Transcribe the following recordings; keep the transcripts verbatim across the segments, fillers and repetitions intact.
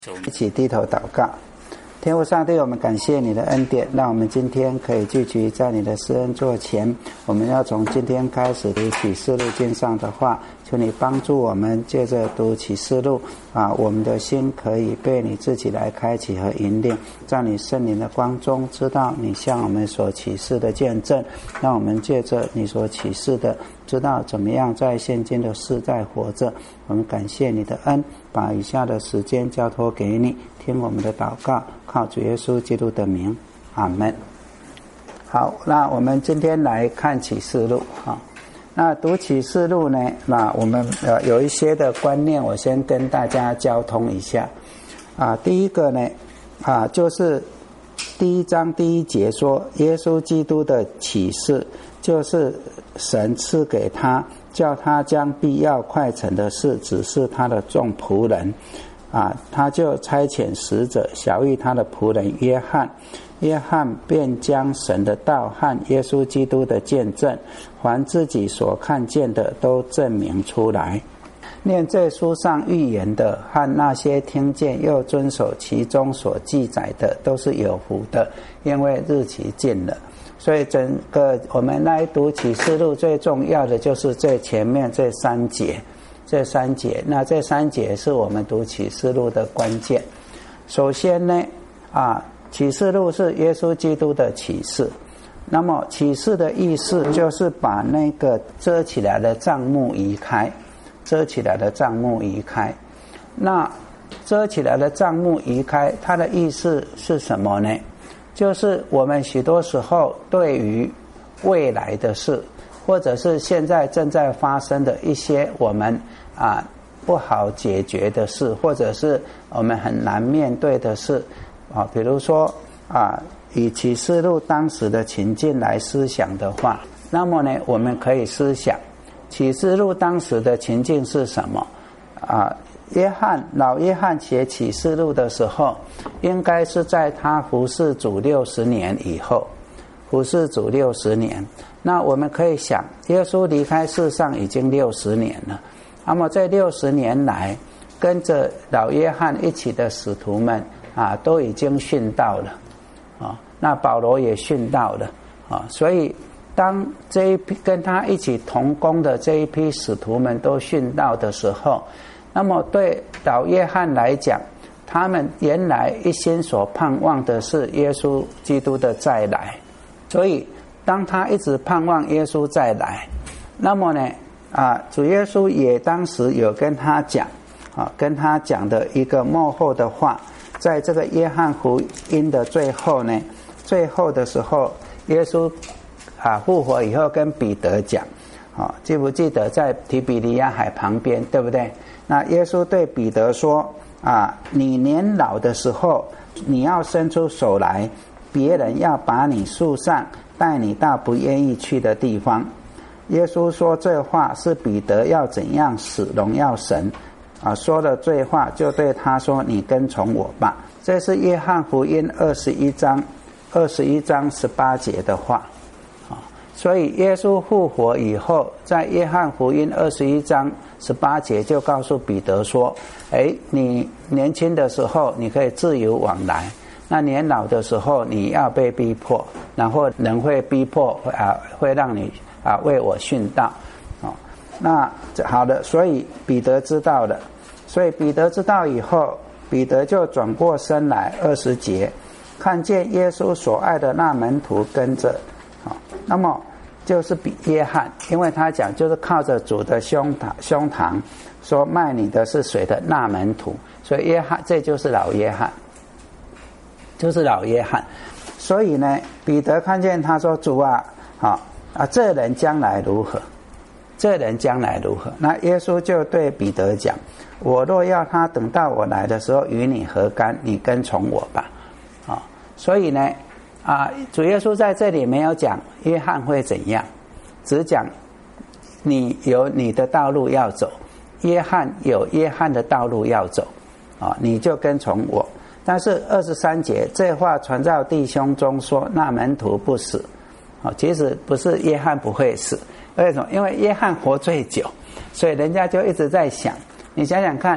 一起低头祷告。天父上帝，我们感谢你的恩典，让我们今天可以聚集在你的施恩座前。我们要从今天开始读启示录经上的话，求你帮助我们借着读启示录啊，我们的心可以被你自己来开启和引领，在你圣灵的光中知道你向我们所启示的见证，让我们借着你所启示的知道怎么样在现今的世代活着。我们感谢你的恩，把以下的时间交托给你，听我们的祷告，靠主耶稣基督的名，阿们。好，那我们今天来看启示录啊。那读启示录呢，那我们呃有一些的观念，我先跟大家交通一下啊。第一个呢啊，就是第一章第一节说，耶稣基督的启示就是神赐给他，叫他将必要快成的事指示他的众仆人啊，他就差遣使者晓谕他的仆人约翰，约翰便将神的道和耶稣基督的见证，凡自己所看见的都证明出来。念这书上预言的和那些听见又遵守其中所记载的，都是有福的，因为日期近了。所以整个我们来读启示录最重要的就是这前面这三节，这三节，那这三节是我们读启示录的关键。首先呢，啊，启示录是耶稣基督的启示。那么启示的意思就是把那个遮起来的帐幕移开，遮起来的帐幕移开。那遮起来的帐幕移开，它的意思是什么呢？就是我们许多时候对于未来的事，或者是现在正在发生的一些我们啊不好解决的事，或者是我们很难面对的事啊，比如说啊，以启示录当时的情境来思想的话，那么呢，我们可以思想启示录当时的情境是什么啊？约翰老约翰写启示录的时候，应该是在他服侍主六十年以后，服侍主六十年。那我们可以想，耶稣离开世上已经六十年了。那么这六十年来，跟着老约翰一起的使徒们啊，都已经殉道了啊。那保罗也殉道了啊。所以当这一批跟他一起同工的这一批使徒们都殉道的时候，那么对老约翰来讲，他们原来一心所盼望的是耶稣基督的再来，所以当他一直盼望耶稣再来，那么呢啊，主耶稣也当时有跟他讲啊，跟他讲的一个末后的话，在这个约翰福音的最后呢，最后的时候，耶稣啊复活以后跟彼得讲啊，记不记得在提比利亚海旁边，对不对？那耶稣对彼得说啊，你年老的时候，你要伸出手来，别人要把你束上，带你到不愿意去的地方。耶稣说这话是彼得要怎样使荣耀神啊，说了这话就对他说，你跟从我吧。这是约翰福音二十一章二十一章十八节的话啊。所以耶稣复活以后，在约翰福音二十一章十八节就告诉彼得说，诶，你年轻的时候你可以自由往来，那年老的时候你要被逼迫，然后人会逼迫啊，会让你啊为我殉道哦。那好的，所以彼得知道了，所以彼得知道以后，彼得就转过身来，二十节看见耶稣所爱的那门徒跟着哦，那么就是比约翰，因为他讲就是靠着主的胸膛胸膛说卖你的是谁的那门徒，所以约翰这就是老约翰，就是老约翰。所以呢，彼得看见他说，主啊，好啊，这人将来如何？这人将来如何？那耶稣就对彼得讲，我若要他等到我来的时候与你何干？你跟从我吧。啊，所以呢啊，主耶稣在这里没有讲约翰会怎样，只讲你有你的道路要走，约翰有约翰的道路要走啊，你就跟从我。但是二十三节这话传到弟兄中说，那门徒不死啊，其实不是约翰不会死，为什么？因为约翰活最久，所以人家就一直在想，你想想看，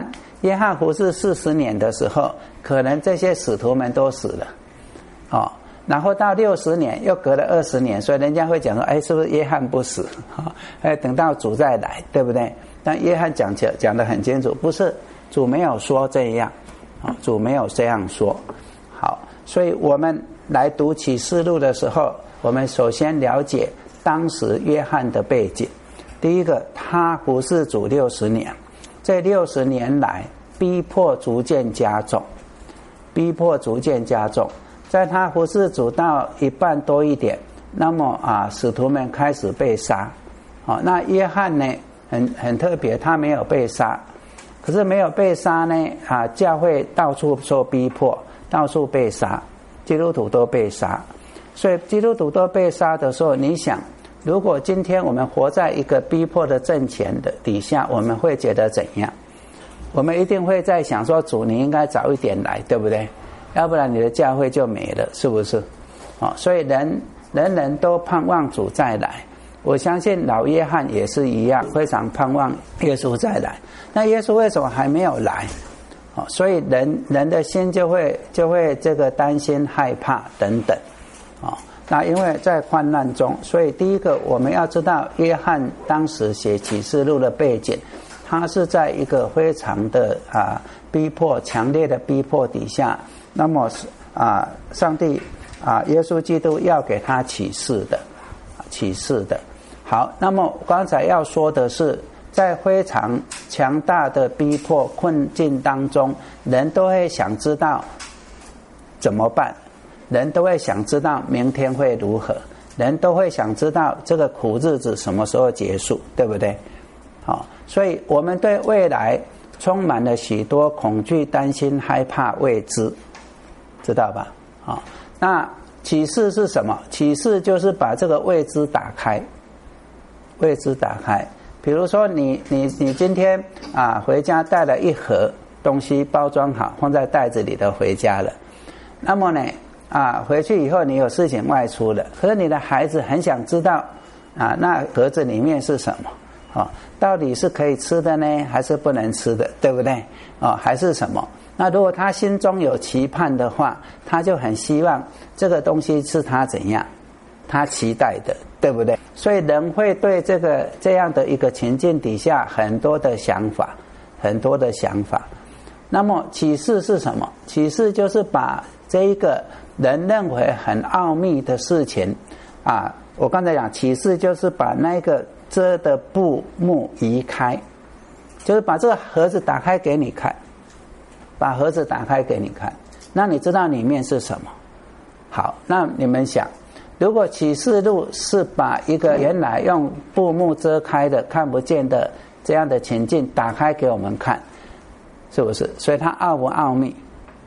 约翰服侍四十年的时候，可能这些使徒们都死了，哦，然后到六十年又隔了二十年，所以人家会讲说，哎，是不是约翰不死？哦，哎，等到主再来，对不对？但约翰讲讲讲得很清楚，不是，主没有说这样，哦，主没有这样说。好，所以我们来读启示录的时候，我们首先了解当时约翰的背景。第一个，他服侍主六十年，这六十年来逼迫逐渐加重，逼迫逐渐加重。在他服侍主到一半多一点，那么啊，使徒们开始被杀。好，那约翰呢，很很特别，他没有被杀，可是没有被杀呢，啊，教会到处受逼迫，到处被杀，基督徒都被杀。所以基督徒都被杀的时候，你想，如果今天我们活在一个逼迫的政权的底下，我们会觉得怎样？我们一定会在想说，主你应该早一点来，对不对？要不然你的教会就没了，是不是？哦，所以人人人都盼望主再来。我相信老约翰也是一样，非常盼望耶稣再来。那耶稣为什么还没有来？哦，所以人人的心就会就会这个担心、害怕等等。哦，那因为在患难中，所以第一个我们要知道约翰当时写启示录的背景，他是在一个非常的啊逼迫、强烈的逼迫底下，那么啊上帝啊耶稣基督要给他启示的，启示的。好，那么刚才要说的是，在非常强大的逼迫困境当中，人都会想知道怎么办。人都会想知道明天会如何，人都会想知道这个苦日子什么时候结束，对不对？好，所以我们对未来充满了许多恐惧、担心、害怕、未知，知道吧？好，那启示是什么？启示就是把这个未知打开，未知打开。比如说你你你今天啊回家带了一盒东西，包装好放在袋子里的回家了，那么呢？啊，回去以后你有事情外出了，可是你的孩子很想知道啊，那盒子里面是什么？哦，到底是可以吃的呢，还是不能吃的，对不对？哦，还是什么？那如果他心中有期盼的话，他就很希望这个东西是他怎样，他期待的，对不对？所以人会对这个这样的一个情境底下很多的想法，很多的想法。那么启示是什么？启示就是把这一个人认为很奥秘的事情啊，我刚才讲启示就是把那个遮的布幕移开，就是把这个盒子打开给你看，把盒子打开给你看，那你知道里面是什么？好，那你们想，如果启示录是把一个原来用布幕遮开的看不见的这样的情境打开给我们看，是不是？所以它奥不奥秘？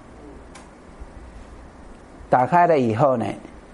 打开了以后呢，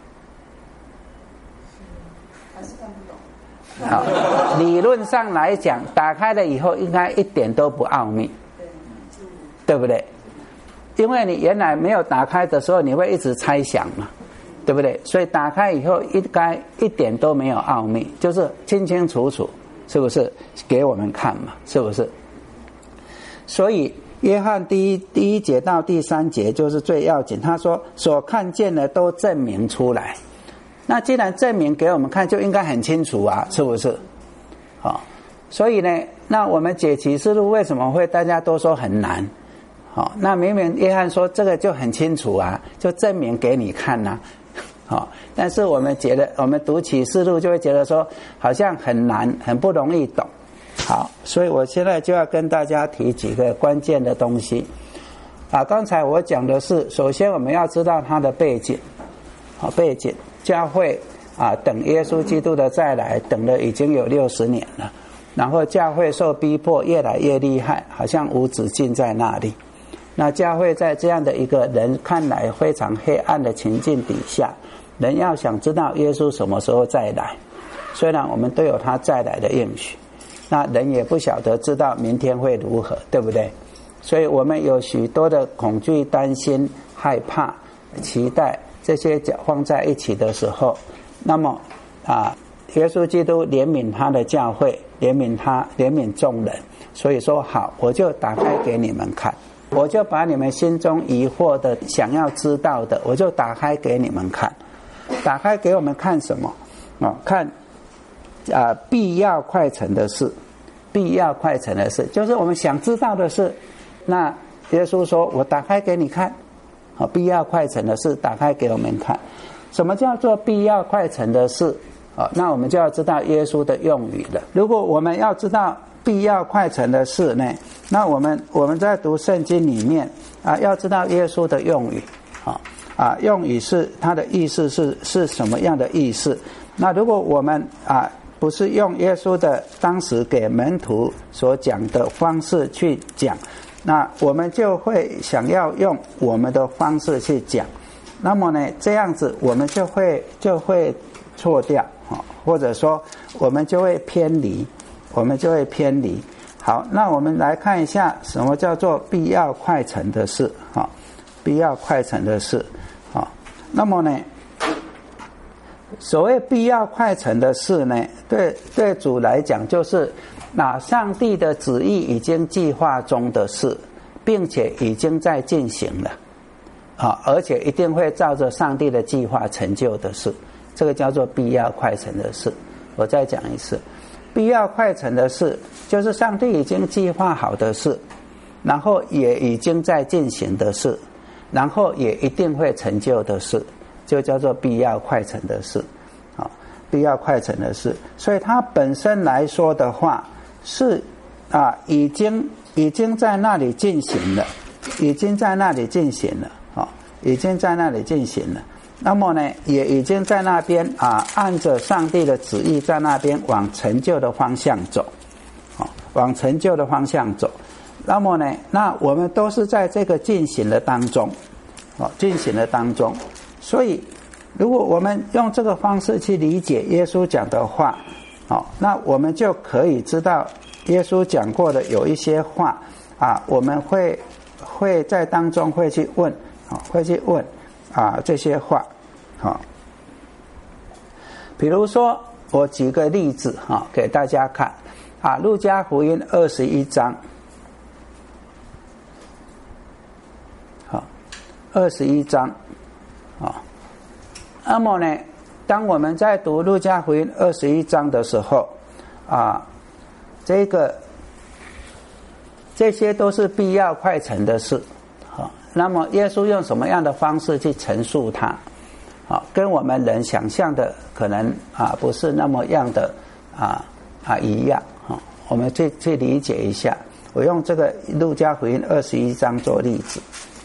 还是看不懂。 好，理论上来讲，打开了以后应该一点都不奥秘，对不对？因为你原来没有打开的时候，你会一直猜想嘛，对不对？所以打开以后，应该一点都没有奥秘，就是清清楚楚，是不是？给我们看嘛，是不是？所以约翰第一第一节到第三节就是最要紧，他说所看见的都证明出来。那既然证明给我们看，就应该很清楚啊，是不是？好，所以呢，那我们解启示录为什么会大家都说很难？好，那明明约翰说这个就很清楚啊，就证明给你看啊。好，但是我们觉得，我们读启示录就会觉得说好像很难，很不容易懂。好，所以我现在就要跟大家提几个关键的东西啊。刚才我讲的是，首先我们要知道它的背景，好，背景教会啊，等耶稣基督的再来，等了已经有六十年了。然后教会受逼迫越来越厉害，好像无止境在那里。那教会在这样的一个人看来非常黑暗的情境底下，人要想知道耶稣什么时候再来，虽然我们都有他再来的应许，那人也不晓得知道明天会如何，对不对？所以我们有许多的恐惧、担心、害怕、期待，这些放在一起的时候，那么啊，耶稣基督怜悯他的教会，怜悯他，怜悯众人， 所以说好，我就打开给你们看，我就把你们心中疑惑的想要知道的，我就打开给你们看。打开给我们看什么？哦，看啊、呃，必要快成的事，必要快成的事，就是我们想知道的事。那耶稣说：“我打开给你看。”好，必要快成的事打开给我们看。什么叫做必要快成的事？好，那我们就要知道耶稣的用语了。如果我们要知道必要快成的事呢，那我们我们在读圣经里面啊，要知道耶稣的用语。啊啊，用语是它的意思是是什么样的意思？那如果我们啊不是用耶稣的当时给门徒所讲的方式去讲，那我们就会想要用我们的方式去讲，那么呢，这样子我们就会就会错掉，或者说我们就会偏离，我们就会偏离。好，那我们来看一下什么叫做必要快成的事，哈，必要快成的事，啊，那么呢，所谓必要快成的事呢，对对主来讲，就是那上帝的旨意已经计划中的事，并且已经在进行了，啊，而且一定会照着上帝的计划成就的事，这个叫做必要快成的事。我再讲一次，必要快成的事，就是上帝已经计划好的事，然后也已经在进行的事，然后也一定会成就的事，就叫做必要快成的事，啊，必要快成的事。所以它本身来说的话，是啊，已经已经在那里进行了，已经在那里进行了，啊，已经在那里进行了。那么呢，也已经在那边啊，按着上帝的旨意，在那边往成就的方向走，啊，往成就的方向走。那么呢，那我们都是在这个进行的当中，啊，进行的当中。所以，如果我们用这个方式去理解耶稣讲的话，好，那我们就可以知道耶稣讲过的有一些话啊，我们会会在当中会去问，啊，会去问啊这些话，好，比如说我举个例子哈，给大家看啊，路加福音二十一章，好，二十一章，啊，那么呢，当我们在读路加福音二十一章的时候，啊，这个这些都是必要快成的事，好，那么耶稣用什么样的方式去陈述它？好，跟我们人想象的可能啊不是那么样的啊啊一样啊，我们去去理解一下。我用这个路加福音二十一章做例子。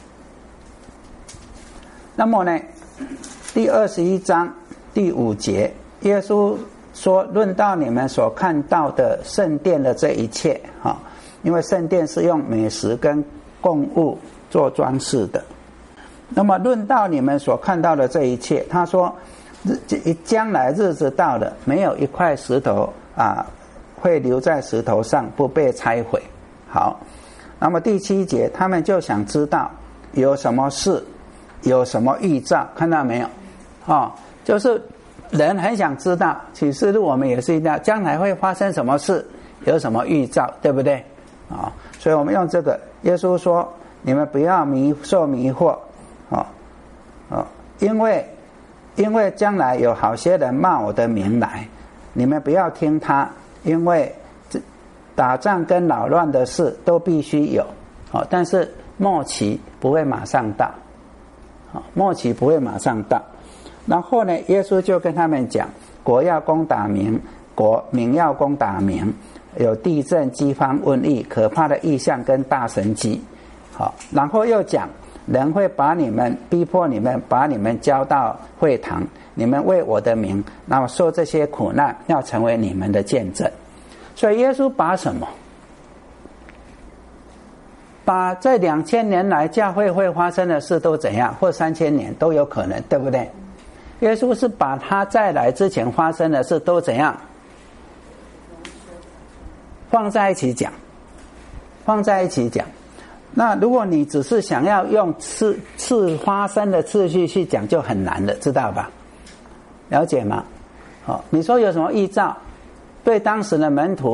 那么呢，第二十一章第五节，耶稣说：“论到你们所看到的圣殿的这一切，哈，因为圣殿是用美食跟供物做装饰的。那么论到你们所看到的这一切，他说，日将来日子到了，没有一块石头啊会留在石头上不被拆毁。好，那么第七节，他们就想知道有什么事，有什么预兆，看到没有？哦，就是人很想知道，启示录我们也是一样，将来会发生什么事，有什么预兆，对不对？啊、哦，所以我们用这个，耶稣说，你们不要迷受迷惑。哦哦，因为因为将来有好些人冒我的名来，你们不要听他，因为打仗跟扰乱的事都必须有，哦，但是末期不会马上到，哦，末期不会马上到。然后呢，耶稣就跟他们讲，国要攻打民，国民要攻打民，有地震、饥荒、瘟疫，可怕的异象跟大神迹。好，然后又讲。人会把你们逼迫你们，把你们交到会堂，你们为我的名，那么受这些苦难，要成为你们的见证。所以耶稣把什么？把这两千年来教会会发生的事都怎样，或三千年都有可能，对不对？耶稣是把他再来之前发生的事都怎样放在一起讲，放在一起讲。那如果你只是想要用次次发生的次序去讲，就很难了，知道吧？了解吗？哦，你说有什么预兆？对当时的门徒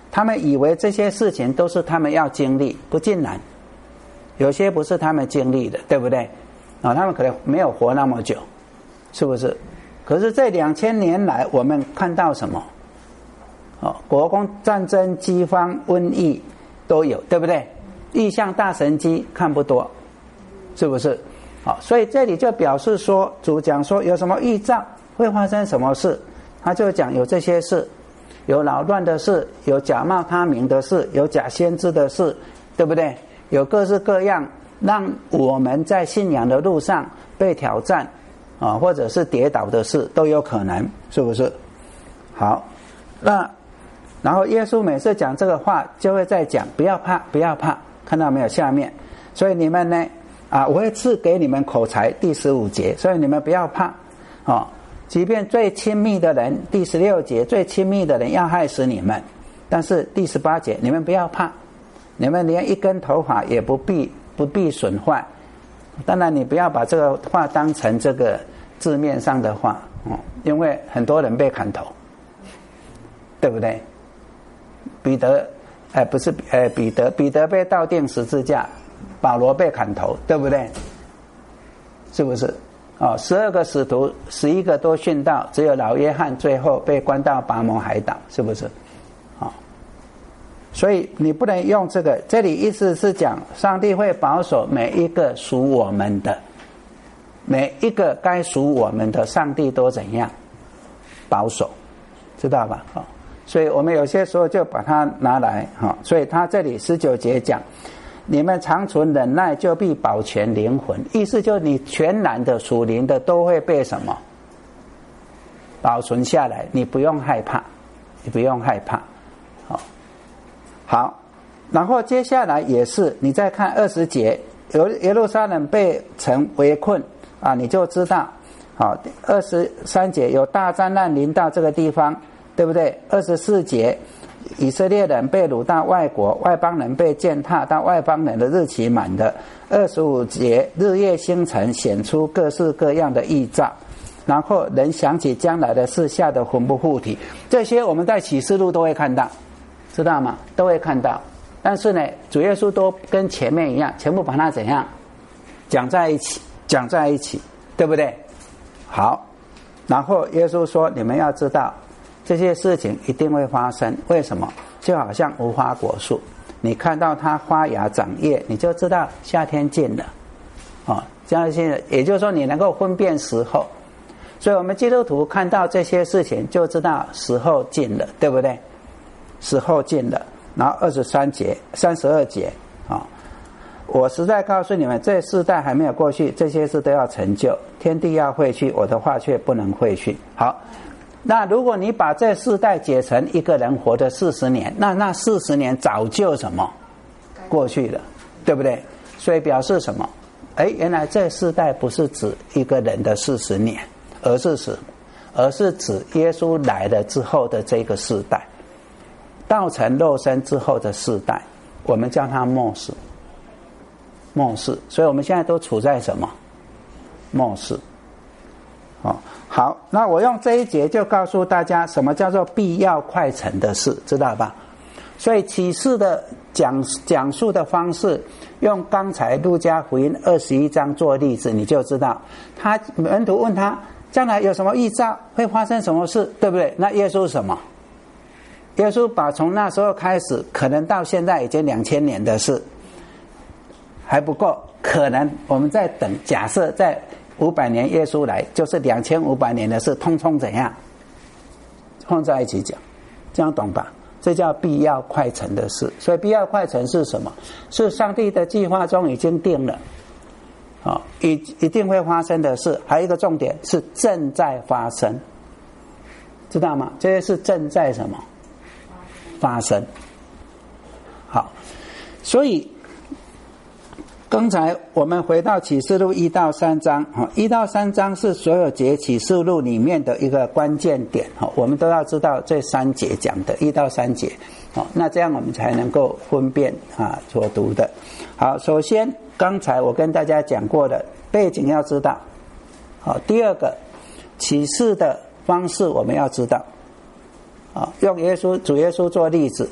他们以为这些事情都是他们要经历，不尽然，有些不是他们经历的，对不对？啊，他们可能没有活那么久，是不是？可是这两千年来，我们看到什么？哦，国共战争、饥荒、瘟疫都有，对不对？异象大神迹看不多，是不是？好，所以这里就表示说，主讲说有什么预兆会发生什么事，他就讲有这些事，有扰乱的事，有假冒他名的事，有假先知的事，对不对？有各式各样让我们在信仰的路上被挑战啊，或者是跌倒的事都有可能，是不是？好，那然后耶稣每次讲这个话，就会在讲不要怕，不要怕，看到没有？下面，所以你们呢？啊，我会赐给你们口才，第十五节，所以你们不要怕，哦，即便最亲密的人，第十六节，最亲密的人要害死你们，但是第十八节，你们不要怕，你们连一根头发也不必不必损坏。当然，你不要把这个话当成这个字面上的话，哦，因为很多人被砍头，对不对？彼得，哎，不是，哎，彼得，彼得被倒钉十字架。保罗被砍头，对不对？是不是？哦，十二个使徒，十一个都殉道，只有老约翰最后被关到拔摩海岛，是不是？哦，所以你不能用这个，这里意思是讲，上帝会保守每一个属我们的，每一个该属我们的，上帝都怎样保守，知道吧？哦，所以我们有些时候就把它拿来，哈，哦，所以他这里十九节讲。你们长存忍耐，就必保全灵魂。意思就是你全然的属灵的都会被什么保存下来，你不用害怕，你不用害怕。好，好，然后接下来也是，你再看二十节，耶路撒冷被城围困啊，你就知道。好，二十三节有大灾难临到这个地方，对不对？二十四节。以色列人被掳到外国，外邦人被践踏，到外邦人的日期满的。二十五节，日月星辰显出各式各样的异兆，然后人想起将来的事，吓得魂不附体。这些我们在启示录都会看到，知道吗？都会看到。但是呢，主耶稣都跟前面一样，全部把它怎样讲在一起，讲在一起，对不对？好，然后耶稣说：“你们要知道。”这些事情一定会发生，为什么？就好像无花果树，你看到它发芽长叶，你就知道夏天近了，哦，夏天了，也就是说你能够分辨时候。所以我们基督徒看到这些事情，就知道时候近了，对不对？时候近了。然后二十三节、三十二节，啊，哦，我实在告诉你们，这世代还没有过去，这些事都要成就，天地要废去，我的话却不能废去。好。那如果你把这世代解成一个人活的四十年，那那四十年早就什么过去了，对不对？所以表示什么？哎，原来这世代不是指一个人的四十年，而是指，而是指耶稣来了之后的这个世代，道成肉身之后的世代，我们叫它末世。末世，所以我们现在都处在什么？末世。哦，好，那我用这一节就告诉大家什么叫做必要快成的事，知道吧？所以启示的讲讲述的方式，用刚才路加福音二十一章做例子，你就知道。他门徒问他将来有什么预兆，会发生什么事，对不对？那耶稣什么？耶稣把从那时候开始，可能到现在已经两千年的事还不够，可能我们在等，假设在五百年耶稣来，就是两千五百年的事，通通怎样放在一起讲，这样懂吧？这叫必要快成的事。所以必要快成是什么？是上帝的计划中已经定了，哦，一一定会发生的事。还有一个重点是正在发生，知道吗？这些是正在什么发生？好，所以。刚才我们回到启示录一到三章，一到三章是所有节启示录里面的一个关键点，我们都要知道这三节讲的一到三节，那这样我们才能够分辨啊所读的。好，首先刚才我跟大家讲过的背景要知道，好，第二个启示的方式我们要知道，啊，用耶稣主耶稣做例子，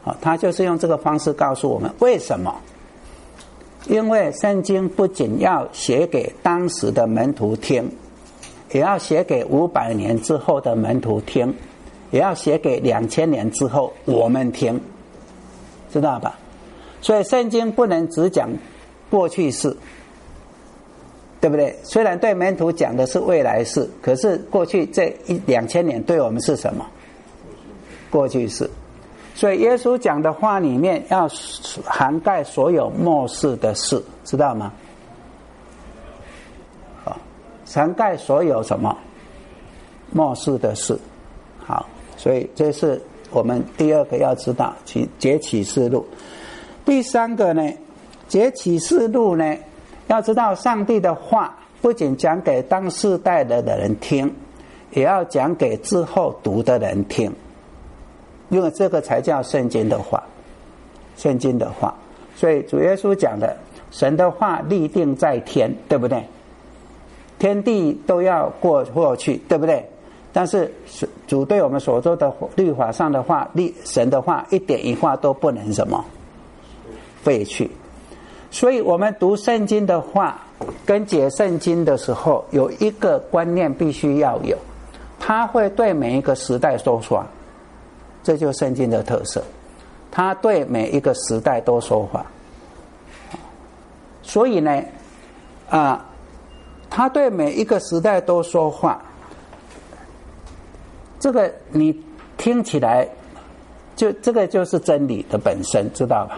啊，他就是用这个方式告诉我们为什么。因为圣经不仅要写给当时的门徒听，也要写给五百年之后的门徒听，也要写给两千年之后我们听，知道吧？所以圣经不能只讲过去式，对不对？虽然对门徒讲的是未来式，可是过去这一两千年对我们是什么？过去式。所以耶稣讲的话里面要涵盖所有末世的事，知道吗？好，涵盖所有什么末世的事。好，所以这是我们第二个要知道解启示录。第三个呢，解启示录呢，要知道上帝的话不仅讲给当世代的人听，也要讲给之后读的人听。因为这个才叫圣经的话，圣经的话。所以主耶稣讲的，神的话立定在天，对不对？天地都要过过去，对不对？但是主对我们所说的律法上的话，立神的话一点一画都不能什么废去。所以我们读圣经的话跟解圣经的时候，有一个观念必须要有，它会对每一个时代说话。这就是圣经的特色，他对每一个时代都说话。所以呢，啊，他对每一个时代都说话，这个你听起来，就这个就是真理的本身，知道吧？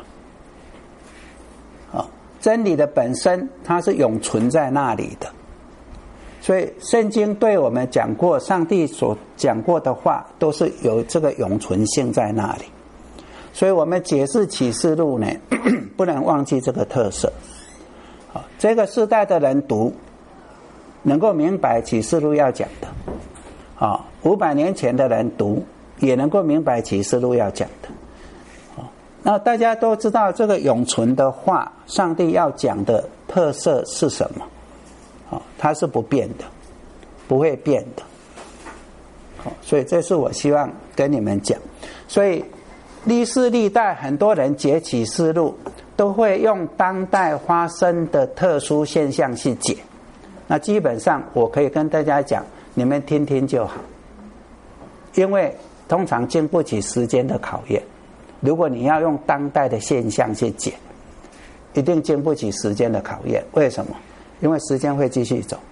啊，真理的本身它是永存在那里的。所以圣经对我们讲过，上帝所讲过的话都是有这个永存性在那里。所以我们解释启示录呢，不能忘记这个特色。好，这个世代的人读能够明白启示录要讲的，好，五百年前的人读也能够明白启示录要讲的。好，那大家都知道这个永存的话，上帝要讲的特色是什么？它是不变的，不会变的。好，所以这是我希望跟你们讲。所以历世历代很多人解启示录都会用当代发生的特殊现象去解，那基本上我可以跟大家讲，你们听听就好，因为通常经不起时间的考验。如果你要用当代的现象去解，一定经不起时间的考验。为什么？因为时间会继续走。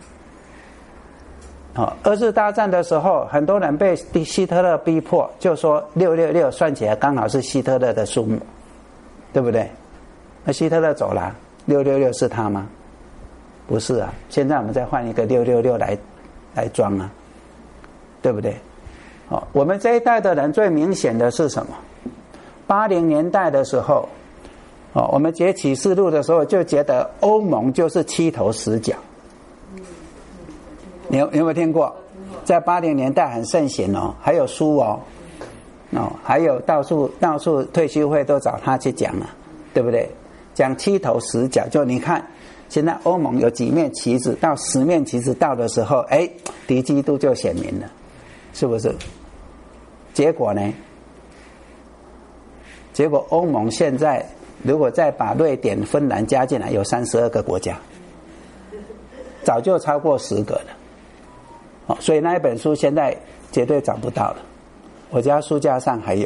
好，二次大战的时候，很多人被希特勒逼迫，就说六六六算起来刚好是希特勒的数目，对不对？那希特勒走了，六六六是他吗？不是啊，现在我们再换一个六六六来来装啊，对不对？好，我们这一代的人最明显的是什么？八零年代的时候。哦，我们解启示录的时候就觉得欧盟就是七头十脚。你有你有没有听过？在八零年代很盛行哦，还有书哦，哦，还有到处到处退休会都找他去讲啊，对不对？讲七头十脚，就你看现在欧盟有几面旗子，到十面旗子到的时候，哎，敌基督就显明了，是不是？结果呢？结果欧盟现在。如果再把瑞典、芬兰加进来，有三十二个国家，早就超过十个了。哦，所以那一本书现在绝对找不到了，我家书架上还有。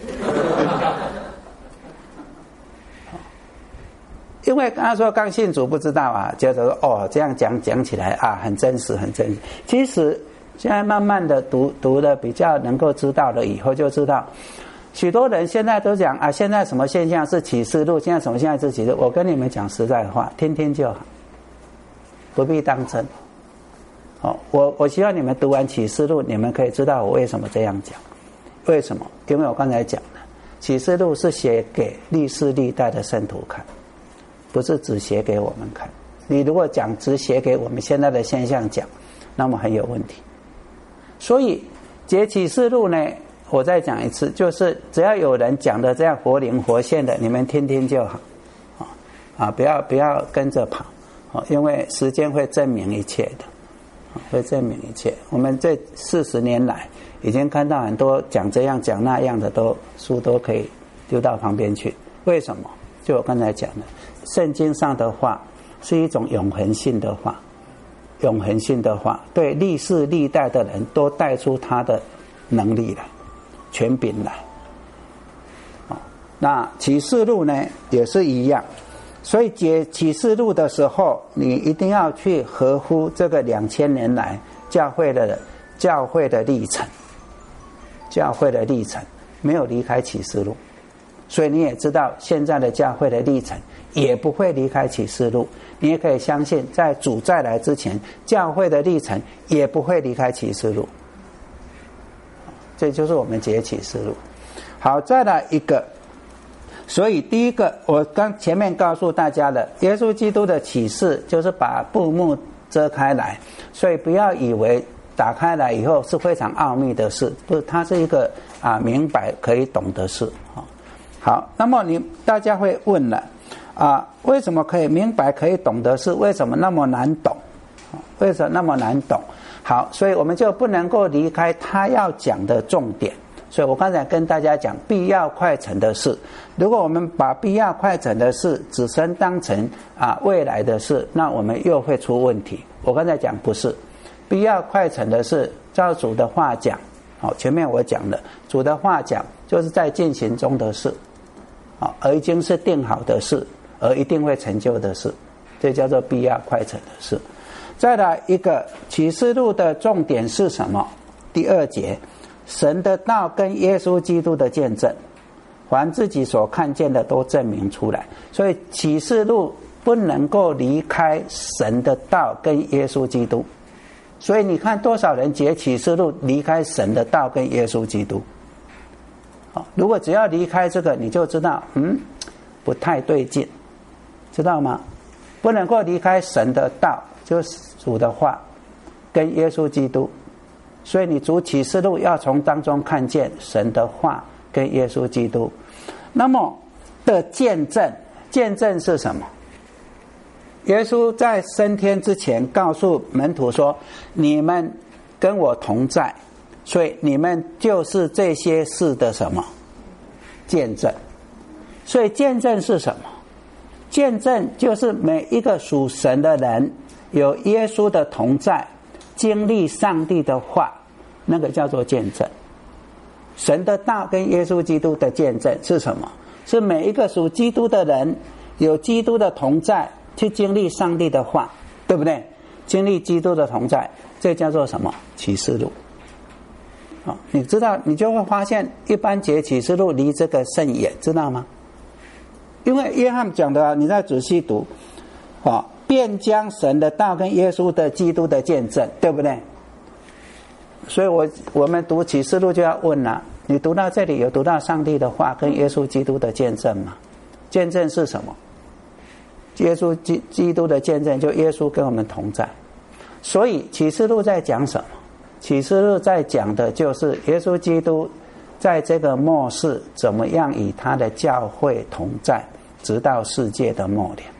因为刚才说刚信主不知道啊，觉得说哦这样讲讲起来啊很真实很真实。其实现在慢慢的读读的比较能够知道了以后就知道。许多人现在都讲啊，现在什么现象是启示录？现在什么现象是启示录？我跟你们讲实在的话，听听就好，不必当真。好，我我希望你们读完启示录，你们可以知道我为什么这样讲。为什么？因为我刚才讲了，启示录是写给历世历代的圣徒看，不是只写给我们看。你如果讲只写给我们现在的现象讲，那么很有问题。所以解启示录呢？我再讲一次，就是只要有人讲的这样活灵活现的，你们听听就好，啊，不要不要跟着跑，因为时间会证明一切的。 会证明一切。我们这四十年来已经看到很多讲这样讲那样的都书都可以丢到旁边去。为什么？就我刚才讲的，圣经上的话是一种永恒性的话，永恒性的话对历世历代的人都带出他的能力来，权柄来。那启示录呢也是一样，所以解启示录的时候，你一定要去合乎这个两千年来教会的教会的历程，教会的历程没有离开启示录，所以你也知道现在的教会的历程也不会离开启示录。你也可以相信，在主再来之前，教会的历程也不会离开启示录。这就是我们解启示录。好，再来一个。所以第一个，我刚前面告诉大家的，耶稣基督的启示就是把布幕遮开来，所以不要以为打开来以后是非常奥秘的事，不是，它是一个啊明白可以懂的事。好，那么你大家会问了啊，为什么可以明白可以懂的事，为什么那么难懂？为什么那么难懂？好，所以我们就不能够离开他要讲的重点。所以我刚才跟大家讲必要快成的事，如果我们把必要快成的事只生当成啊未来的事，那我们又会出问题。我刚才讲不是，必要快成的事，照主的话讲，好，前面我讲了，主的话讲就是在进行中的事，好，而已经是定好的事，而一定会成就的事，这叫做必要快成的事。再来一个，启示录的重点是什么？第二节。神的道跟耶稣基督的见证，凡自己所看见的都证明出来。所以启示录不能够离开神的道跟耶稣基督。所以你看多少人解启示录离开神的道跟耶稣基督。如果只要离开这个，你就知道嗯不太对劲，知道吗？不能够离开神的道，就是主的话跟耶稣基督。所以你读启示录要从当中看见神的话跟耶稣基督。那么的见证，见证是什么？耶稣在升天之前告诉门徒说，你们跟我同在，所以你们就是这些事的什么？见证。所以见证是什么？见证就是每一个属神的人有耶稣的同在，经历上帝的话，那个叫做见证。神的道跟耶稣基督的见证是什么？是每一个属基督的人有基督的同在，去经历上帝的话，对不对？经历基督的同在，这叫做什么？启示录。哦，你知道，你就会发现一般解启示录离这个甚远，知道吗？因为约翰讲的，你再仔细读，哦，便将神的道跟耶稣的基督的见证，对不对？所以我我们读启示录就要问了，你读到这里有读到上帝的话跟耶稣基督的见证吗？见证是什么？耶稣基基督的见证，就耶稣跟我们同在。所以启示录在讲什么？启示录在讲的就是耶稣基督在这个末世怎么样与他的教会同在，直到世界的末了。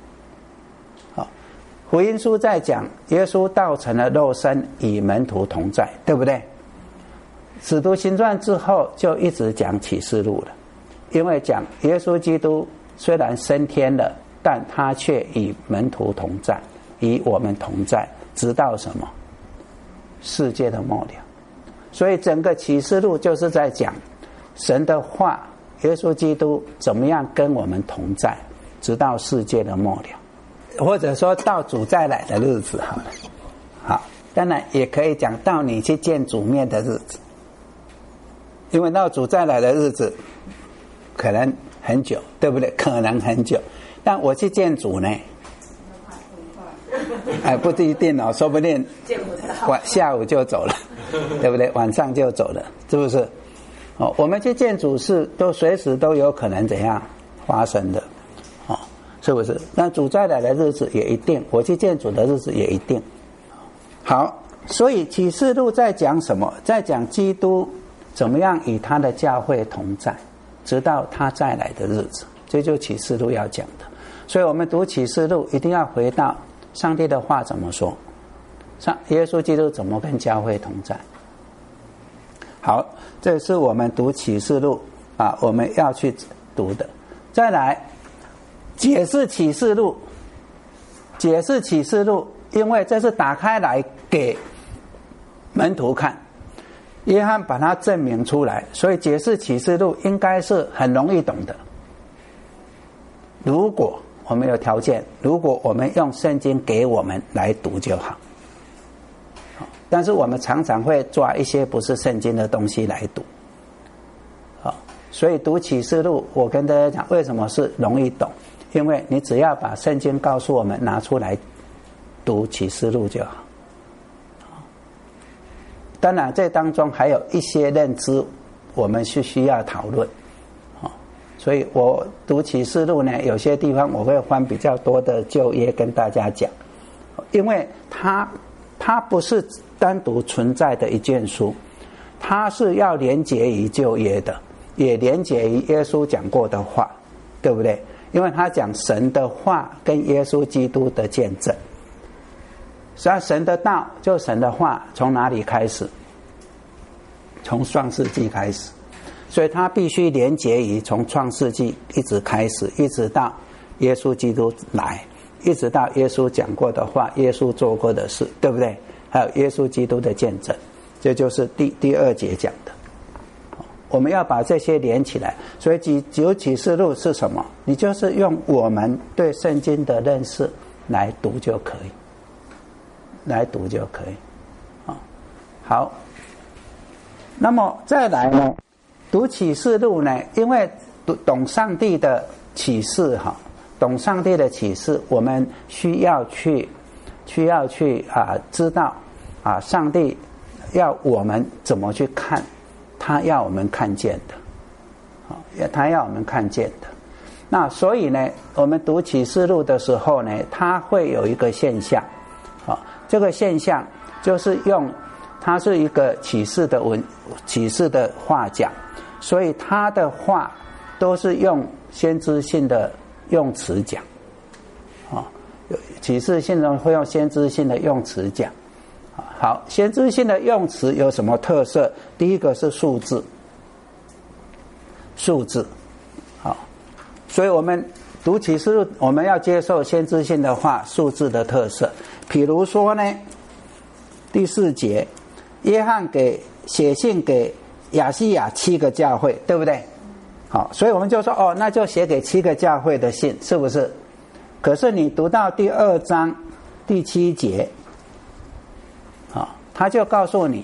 福音书在讲耶稣道成了肉身与门徒同在，对不对？使徒行传之后就一直讲启示录了，因为讲耶稣基督虽然升天了，但他却与门徒同在，与我们同在，直到什么？世界的末了。所以整个启示录就是在讲神的话，耶稣基督怎么样跟我们同在，直到世界的末了。或者说到主再来的日子好了，好，当然也可以讲到你去见主面的日子，因为到主再来的日子可能很久，对不对？可能很久，但我去见主呢，哎，不一定哦，说不定晚下午就走了，对不对？晚上就走了，是不是？哦，我们去见主是都随时都有可能怎样发生的。是不是？那主再来的日子也一定，我去见主的日子也一定。好，所以启示录在讲什么？在讲基督怎么样与他的教会同在，直到他再来的日子，这就是启示录要讲的。所以我们读启示录一定要回到上帝的话怎么说， 上耶稣基督怎么跟教会同在？好，这是我们读启示录啊，我们要去读的。再来解释启示录，解释启示录，因为这是打开来给门徒看，约翰把它证明出来，所以解释启示录应该是很容易懂的。如果我们有条件，如果我们用圣经给我们来读就好。但是我们常常会抓一些不是圣经的东西来读，好，所以读启示录，我跟大家讲为什么是容易懂，因为你只要把圣经告诉我们拿出来读启示录就好。当然这当中还有一些认知我们是需要讨论，所以我读启示录呢，有些地方我会翻比较多的旧约跟大家讲，因为它它不是单独存在的一卷书，它是要连结于旧约的，也连结于耶稣讲过的话，对不对？因为他讲神的话跟耶稣基督的见证。实际上神的道就神的话从哪里开始？从创世纪开始，所以它必须连结于从创世纪一直开始，一直到耶稣基督来，一直到耶稣讲过的话，耶稣做过的事，对不对？还有耶稣基督的见证，这就是第第二节讲的。我们要把这些连起来，所以几九启示录是什么？你就是用我们对圣经的认识来读就可以，来读就可以。好，那么再来呢？读启示录呢？因为懂上帝的启示哈，懂上帝的启示，我们需要去。需要去啊，知道啊，上帝要我们怎么去看，他要我们看见的，啊，他要我们看见的。那所以呢，我们读启示录的时候呢，它会有一个现象，啊，这个现象就是用，它是一个启示的文，启示的话讲，所以他的话都是用先知性的用词讲，啊。启示性的会用先知性的用词讲。好，先知性的用词有什么特色？第一个是数字，数字。好，所以我们读启示录，我们要接受先知性的话，数字的特色。比如说呢，第四节，约翰给写信给亚细亚七个教会，对不对？好，所以我们就说哦，那就写给七个教会的信，是不是？可是你读到第二章第七节，啊，他就告诉你，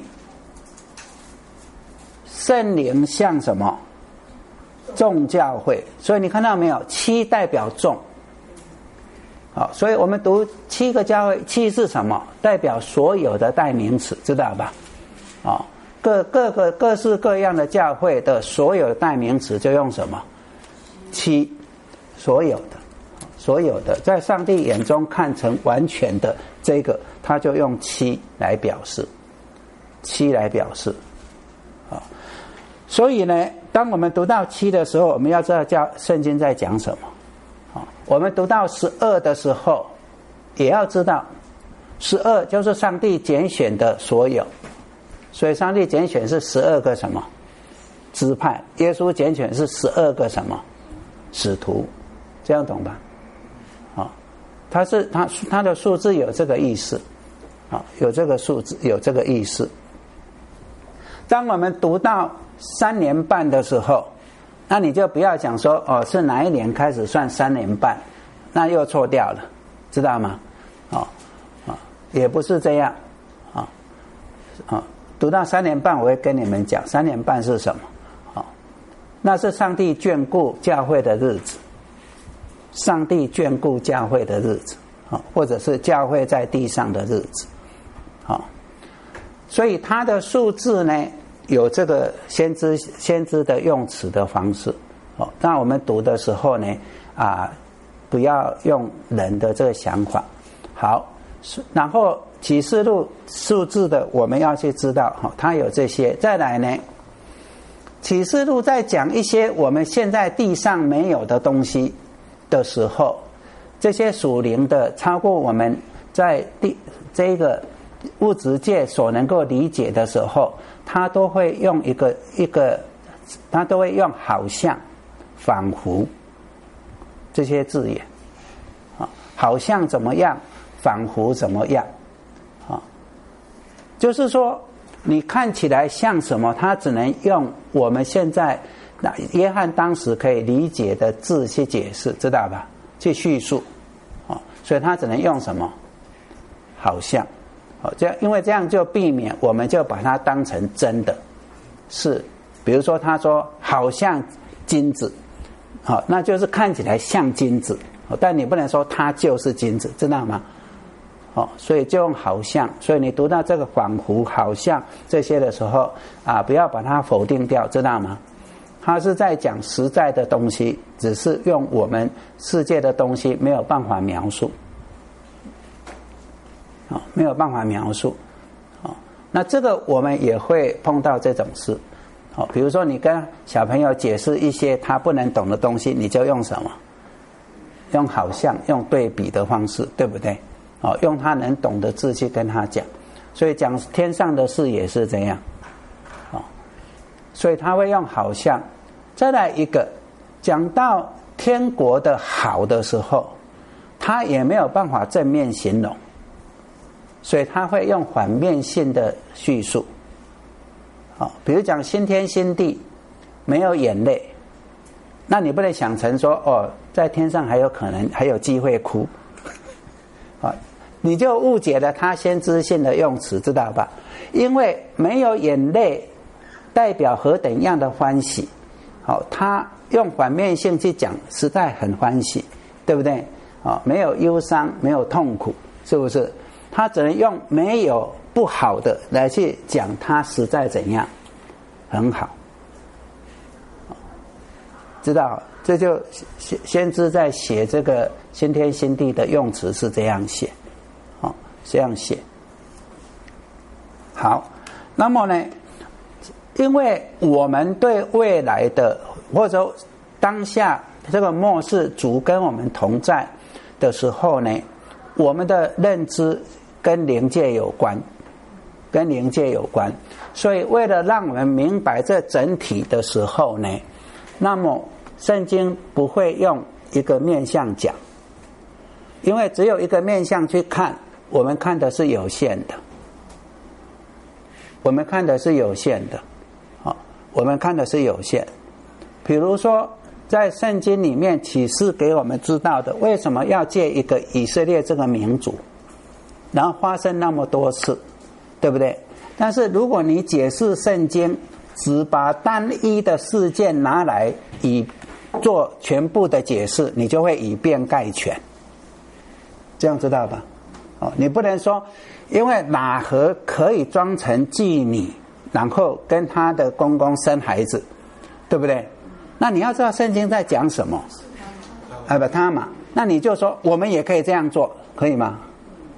圣灵像什么？众教会。所以你看到没有？七代表众。好，所以我们读七个教会，七是什么？代表所有的代名词，知道吧？啊，各各个各式各样的教会的所有的代名词就用什么？七，所有的。所有的在上帝眼中看成完全的这个，他就用七来表示，七来表示，啊，所以呢，当我们读到七的时候，我们要知道教圣经在讲什么，啊，我们读到十二的时候，也要知道，十二就是上帝拣选的所有，所以上帝拣选是十二个什么支派，耶稣拣选是十二个什么使徒，这样懂吧？它是它它的数字有这个意思，啊，有这个数字有这个意思。当我们读到三年半的时候，那你就不要讲说哦是哪一年开始算三年半，那又错掉了，知道吗？哦啊，也不是这样，啊啊，读到三年半，我会跟你们讲三年半是什么，啊，那是上帝眷顾教会的日子。上帝眷顾教会的日子，或者是教会在地上的日子，所以它的数字呢有这个先知先知的用词的方式。那我们读的时候呢，啊，不要用人的这个想法。好，然后启示录数字的我们要去知道，它有这些。再来呢，启示录在讲一些我们现在地上没有的东西的时候，这些属灵的超过我们在地这个物质界所能够理解的时候，他都会用一个一个，他都会用好像、仿佛这些字眼啊，好像怎么样，仿佛怎么样啊，就是说你看起来像什么，他只能用我们现在约翰当时可以理解的字去解释，知道吧？去叙述啊，所以他只能用什么？好像。这样，因为这样就避免我们就把它当成真的是，比如说他说好像金子，好，那就是看起来像金子，但你不能说它就是金子，知道吗？哦，所以就用好像，所以你读到这个仿佛、好像这些的时候啊，不要把它否定掉，知道吗？他是在讲实在的东西，只是用我们世界的东西没有办法描述。哦，没有办法描述，哦，那这个我们也会碰到这种事，哦，比如说你跟小朋友解释一些他不能懂的东西，你就用什么？用好像、用对比的方式，对不对？哦，用他能懂的字去跟他讲，所以讲天上的事也是这样，哦，所以他会用好像。再来一个，讲到天国的好的时候，他也没有办法正面形容。所以他会用反面性的叙述，好，比如讲新天新地，没有眼泪，那你不能想成说哦，在天上还有可能还有机会哭，啊，你就误解了他先知性的用词，知道吧？因为没有眼泪代表何等样的欢喜，好，他用反面性去讲，实在很欢喜，对不对？啊，没有忧伤，没有痛苦，是不是？他只能用没有不好的来去讲他实在怎样很好，知道？这就先知在写这个新天新地的用词是这样写，哦，这样写。好，那么呢，因为我们对未来的或者当下这个末世主跟我们同在的时候呢，我们的认知跟灵界有关，跟灵界有关，所以为了让我们明白这整体的时候呢，那么圣经不会用一个面向讲，因为只有一个面向去看，我们看的是有限的，我们看的是有限的，啊，我们看的是有限。比如说，在圣经里面启示给我们知道的，为什么要借一个以色列这个民族？然后发生那么多次，对不对？但是如果你解释圣经，只把单一的事件拿来以做全部的解释，你就会以偏概全，这样知道吧？哦，你不能说，因为喇合可以装成妓女，然后跟他的公公生孩子，对不对？那你要知道圣经在讲什么，啊不他嘛，那你就说我们也可以这样做，可以吗？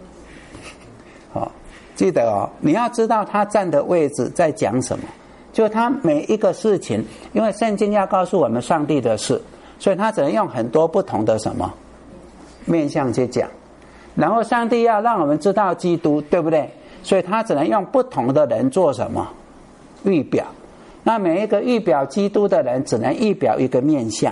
记得哦，你要知道他站的位置在讲什么，就他每一个事情，因为圣经要告诉我们上帝的事，所以他只能用很多不同的什么面向去讲，然后上帝要让我们知道基督，对不对？所以他只能用不同的人做什么预表，那每一个预表基督的人只能预表一个面向，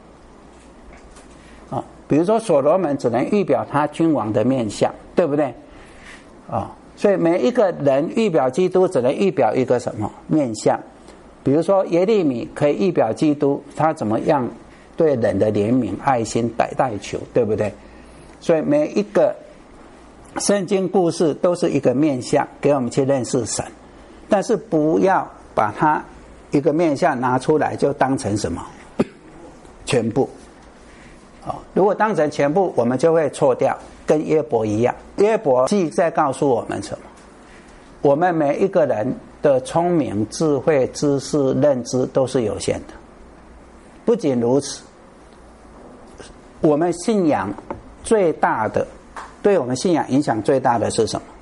啊，比如说所罗门只能预表他君王的面向，对不对？啊。所以每一个人预表基督只能预表一个什么面向，比如说耶利米可以预表基督，他怎么样对人的怜悯、爱心、代代求，对不对？所以每一个圣经故事都是一个面向，给我们去认识神，但是不要把它一个面向拿出来就当成什么全部。哦，如果当成全部，我们就会错掉，跟约伯一样。约伯记在告诉我们什么？我们每一个人的聪明、智慧、知识、认知都是有限的。不仅如此，我们信仰最大的，对我们信仰影响最大的是什么？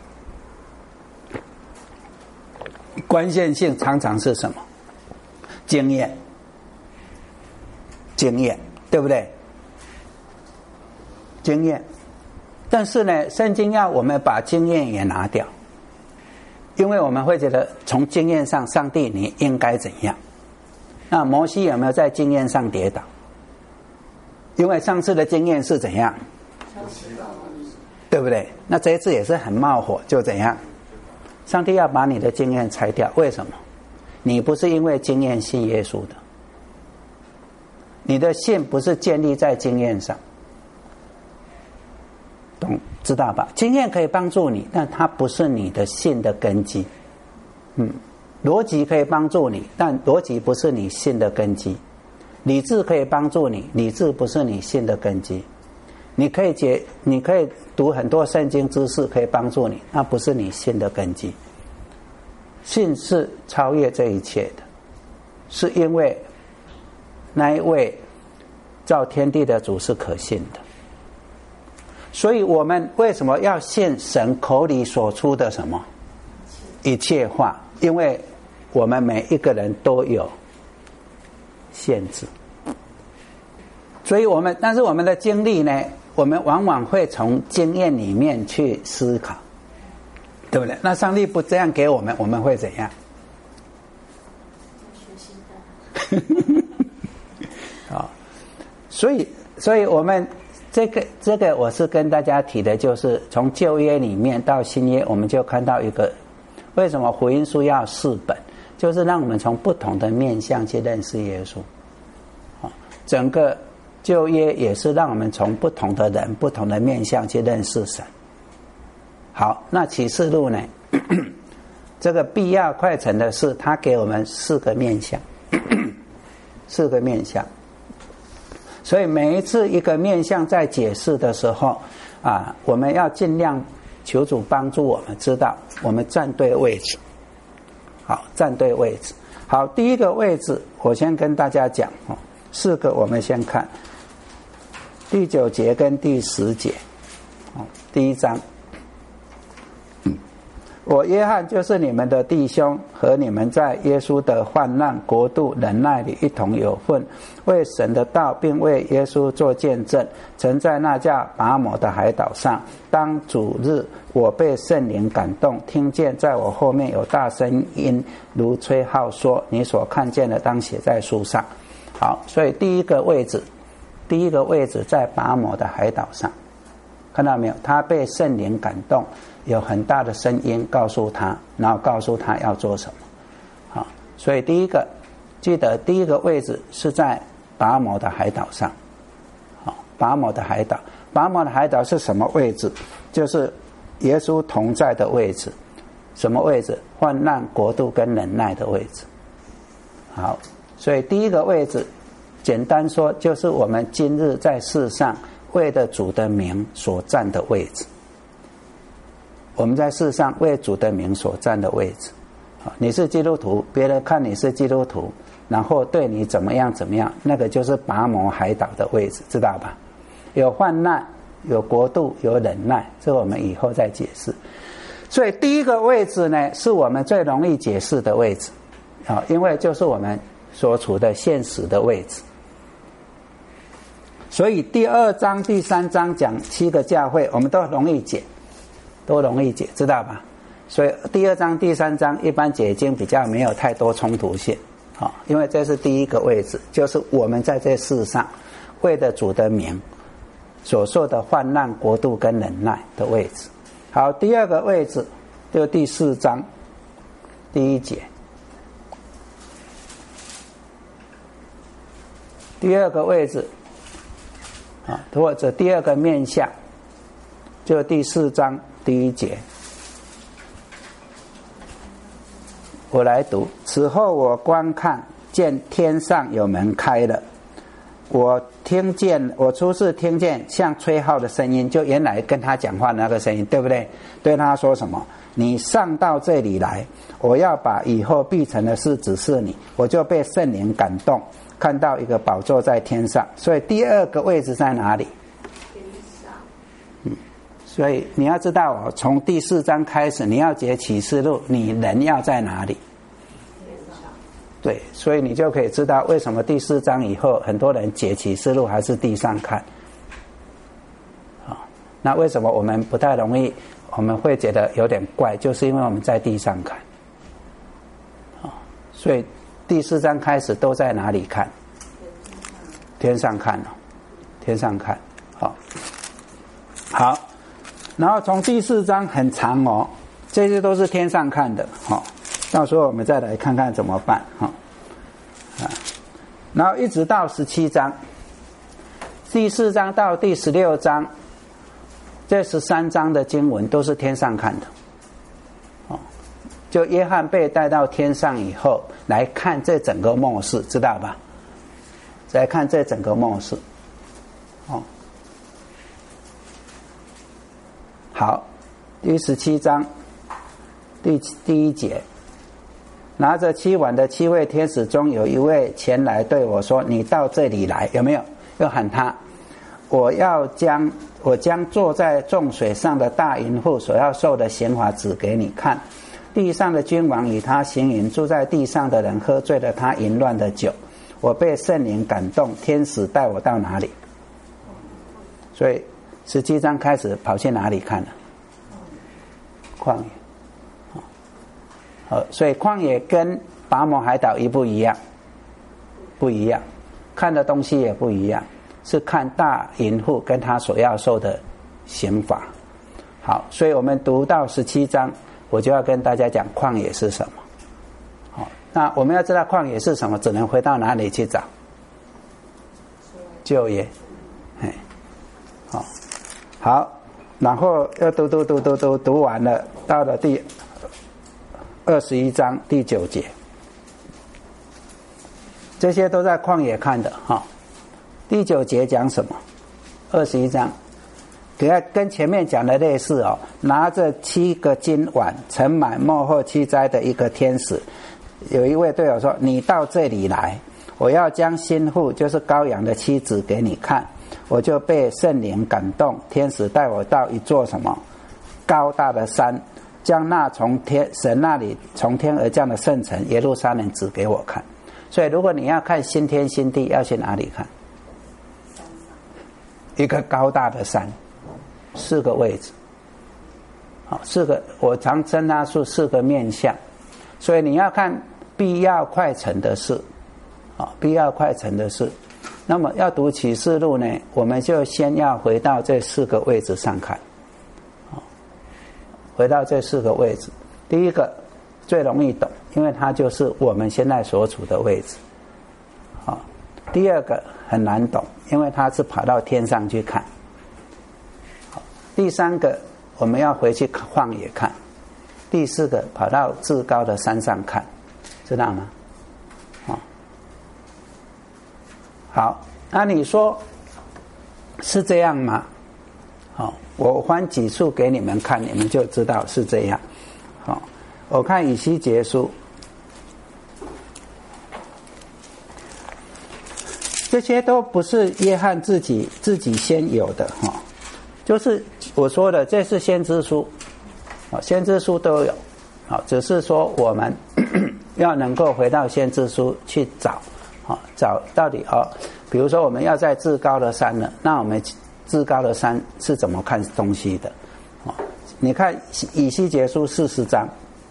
关键性常常是什么？经验，经验，对不对？经验， 但是呢，圣经要我们把经验也拿掉，因为我们会觉得从经验上，上帝你应该怎样？那摩西有没有在经验上跌倒？因为上次的经验是怎样？对不对？那这一次也是很冒火，就怎样？上帝要把你的经验拆掉，为什么？你不是因为经验信耶稣的，你的信不是建立在经验上，懂知道吧？经验可以帮助你，但它不是你的信的根基。嗯，逻辑可以帮助你，但逻辑不是你信的根基。理智可以帮助你，理智不是你信的根基。你可以解，你可以读很多圣经知识，可以帮助你，那不是你信的根基。信是超越这一切的，是因为那一位造天地的主是可信的。所以我们为什么要信神口里所出的什么一切话？因为我们每一个人都有限制，所以我们但是我们的经历呢，我们往往会从经验里面去思考，对不对？那上帝不这样给我们，我们会怎样？好，所以所以我们这个这个我是跟大家提的，就是从旧约里面到新约，我们就看到一个为什么福音书要四本，就是让我们从不同的面向去认识耶稣。整个旧约也是让我们从不同的人、不同的面向去认识神。好，那启示录呢？这个必要快成的是，他给我们四个面向，四个面向。所以每一次一个面向在解释的时候啊，我们要尽量求主帮助我们知道我们站对位置。好，站对位置。好，第一个位置我先跟大家讲哦，四个我们先看第九节跟第十节。哦，第一章，我约翰就是你们的弟兄，和你们在耶稣的患难、国度、忍耐里一同有份，为神的道并为耶稣做见证。曾在那叫拔摩的海岛上，当主日，我被圣灵感动，听见在我后面有大声音如吹号说：你所看见的当写在书上。好，所以第一个位置，第一个位置在拔摩的海岛上，看到没有？他被圣灵感动，有很大的声音告诉他，然后告诉他要做什么。好，所以第一个记得第一个位置是在拔摩的海岛上。好，拔摩的海岛，拔摩的海岛是什么位置？就是耶稣同在的位置。什么位置？患难、国度跟忍耐的位置。好，所以第一个位置简单说就是我们今日在世上为着主的名所站的位置。我们在世上为主的名所站的位置。你是基督徒，别人看你是基督徒，然后对你怎么样怎么样，那个就是拔摩海岛的位置，知道吧？有患难，有国度，有忍耐，这我们以后再解释。所以第一个位置呢，是我们最容易解释的位置，因为就是我们所处的现实的位置。所以第二章、第三章讲七个教会，我们都容易解，都容易解，知道吧？所以第二章、第三章一般解经比较没有太多冲突性，好，因为这是第一个位置，就是我们在这世上为了主的名所受的患难、国度跟忍耐的位置。好，第二个位置就第四章第一节。第二个位置啊，或者第二个面向，就第四章第一节。我来读：此后我观看，见天上有门开了，我听见，我初次听见像吹号的声音，就原来跟他讲话的那个声音，对不对？对他说什么？你上到这里来，我要把以后必成的事指示你。我就被圣灵感动，看到一个宝座在天上。所以第二个位置在哪里？天上。嗯，所以你要知道哦，从第四章开始，你要解启示录，你人要在哪里？天上。对，所以你就可以知道为什么第四章以后很多人解启示录还是地上看。好， 那为什么我们不太容易，我们会觉得有点怪，就是因为我们在地上看。所以第四章开始都在哪里看？天上看哦，天上看。好，好，然后从第四章很长哦，这些都是天上看的。好，到时候我们再来看看怎么办。哈，啊，然后一直到十七章，第四章到第十六章，这十三章的经文都是天上看的。哦，就约翰被带到天上以后，来看这整个末世，知道吧？来看这整个末世。哦，好，第十七章第第一节，拿着七碗的七位天使中有一位前来对我说：“你到这里来。”有没有？又喊他，我要将我将坐在众水上的大淫妇所要受的刑罚指给你看。地上的君王与他行淫，住在地上的人喝醉了他淫乱的酒。我被圣灵感动，天使带我到哪里？所以十七章开始跑去哪里看了？旷野。好，所以旷野跟拔摩海岛一不一样？不一样，看的东西也不一样，是看大淫妇跟他所要受的刑罚。好，所以我们读到十七章，我就要跟大家讲旷野是什么。好，那我们要知道旷野是什么，只能回到哪里去找？旧约。哎，好，好，然后又读读读读读读完了，到了第二十一章第九节，这些都在旷野看的哈。第九节讲什么？二十一章，跟前面讲的类似哦。拿着七个金碗盛满末后七灾的一个天使，有一位对我说：“你到这里来，我要将新妇，就是羔羊的妻子给你看。”我就被圣灵感动，天使带我到一座什么高大的山，将那从天神那里从天而降的圣城耶路撒冷指给我看。所以如果你要看新天新地，要去哪里看？一个高大的山，四个位置，好，四个，我常称它是四个面向。所以你要看必要快成的事，啊，必要快成的事。那么要读启示录呢，我们就先要回到这四个位置上看，回到这四个位置。第一个最容易懂，因为它就是我们现在所处的位置。好，第二个很难懂，因为它是跑到天上去看。好，第三个我们要回去旷野看。第四个跑到至高的山上看，知道吗？好，好，那你说是这样吗？好，我翻几处给你们看，你们就知道是这样。好，我看以西结书，这些都不是约翰自己自己先有的哈，就是我说的，这是先知书，先知书都有，好，只是说我们要能够回到先知书去找。好，找到底哦，比如说我们要在至高的山了，那我们至高的山是怎么看东西的？哦，你看以西结书四十章，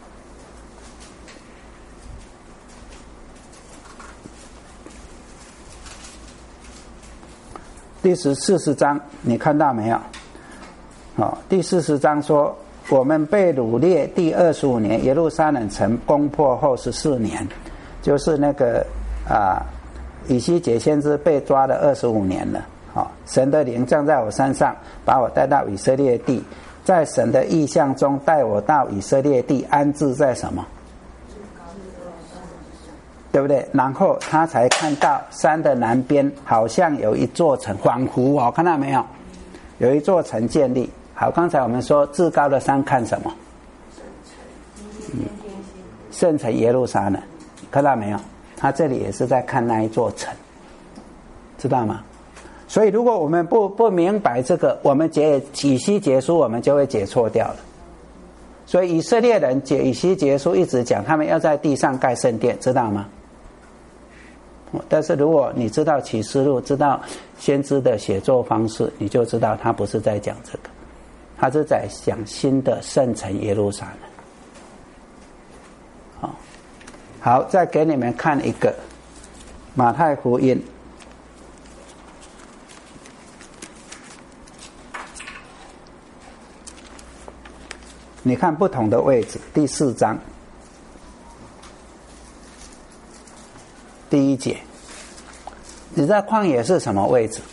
第十四十章你看到没有？哦，第四十章说我们被掳掠第二十五年，耶路撒冷城攻破后十四年，就是那个。啊，以西结先知被抓了二十五年了。好，神的灵降在我身上，把我带到以色列地，在神的意象中带我到以色列地，安置在什么？对不对？然后他才看到山的南边好像有一座城，恍惚哦，看到没有？有一座城建立。好，刚才我们说至高的山看什么？嗯，圣城耶路撒冷，看到没有？他这里也是在看那一座城，知道吗？所以如果我们不不明白这个，我们解以西结书我们就会解错掉了。所以以色列人解以西结书一直讲他们要在地上盖圣殿，知道吗？但是如果你知道启示录，知道先知的写作方式，你就知道他不是在讲这个。 他是在讲新的圣城耶路撒冷。好，好，再给你们看一个马太福音。你看不同的位置，第四章第一节，你在旷野是什么位置？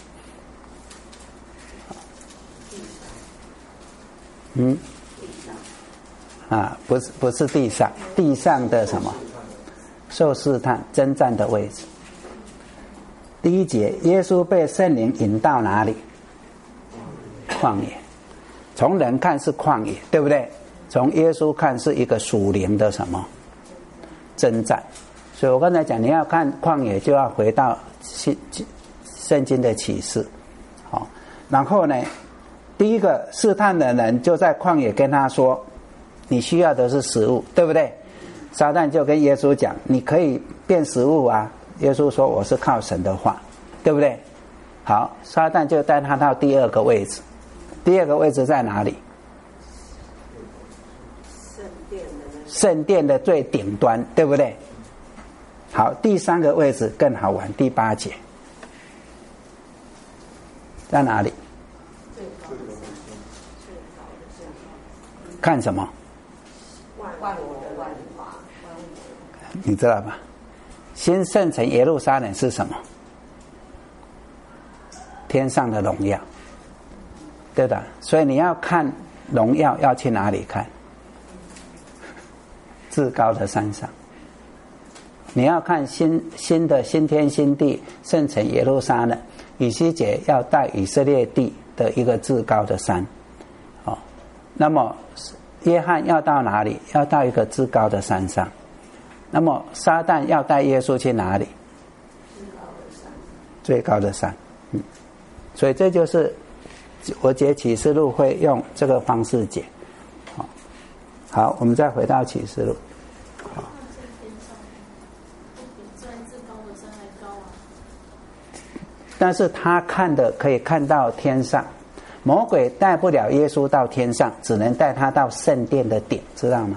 嗯，啊，不是不是地上，地上的什么？受试探、征战的位置。第一节，耶稣被圣灵引到哪里？旷野。从人看是旷野，对不对？从耶稣看是一个属灵的什么征战。所以我刚才讲，你要看旷野，就要回到圣经的启示。好，然后呢，第一个试探的人就在旷野跟他说，你需要的是食物，对不对？撒旦就跟耶稣讲，你可以变食物啊。耶稣说，我是靠神的话，对不对？好，撒旦就带他到第二个位置。第二个位置在哪里？圣殿的最顶端，对不对？好，第三个位置更好玩，第八节在哪里？看什么？ 万物的万华， 你知道吧？新圣城耶路撒冷是什么？天上的荣耀，对的。所以你要看荣耀，要去哪里看？至高的山上。你要看新新的新天新地圣城耶路撒冷，以西结要带以色列地的一个至高的山。哦，那么约翰要到哪里？要到一个至高的山上。那么撒旦要带耶稣去哪里？最高的山。嗯，所以这就是我解启示录会用这个方式解。好，好，我们再回到启示录。好，但是他看的可以看到天上，魔鬼带不了耶稣到天上，只能带他到圣殿的顶，知道吗？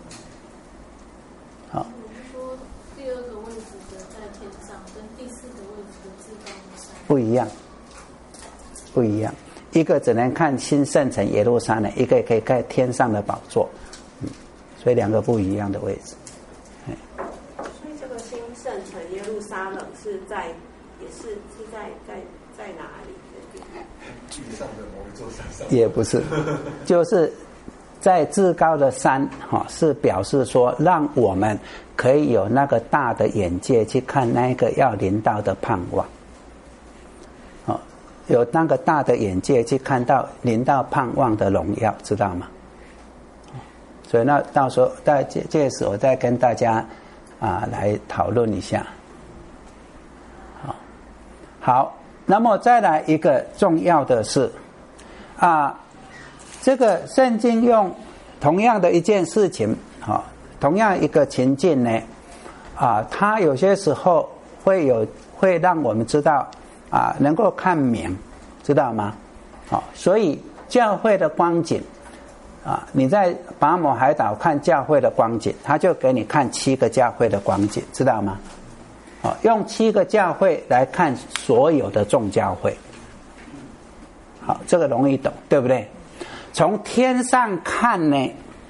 好， 说第二个位置的在天上，跟第四个位置的至高的山不一样，不一样。一个只能看新圣城耶路撒冷，一个也可以看天上的宝座。嗯，所以两个不一样的位置。 所以这个新圣城耶路撒冷是在，也是是在在在哪里？ 地上的某一座山上？ 也不是，就是在至高的山，哈、哦，是表示说让我们可以有那个大的眼界去看那个要临到的盼望。哦，有那个大的眼界去看到临到盼望的荣耀，知道吗？所以那到时候在届时我再跟大家啊来讨论一下。好，好，那么再来一个重要的是啊，这个圣经用同样的一件事情，啊，同样一个情境呢，啊，它有些时候会有会让我们知道啊，能够看明，知道吗？好，所以教会的光景。啊，你在拔摩海岛看教会的光景，他就给你看七个教会的光景，知道吗？哦，用七个教会来看所有的众教会。好，这个容易懂，对不对？从天上看呢，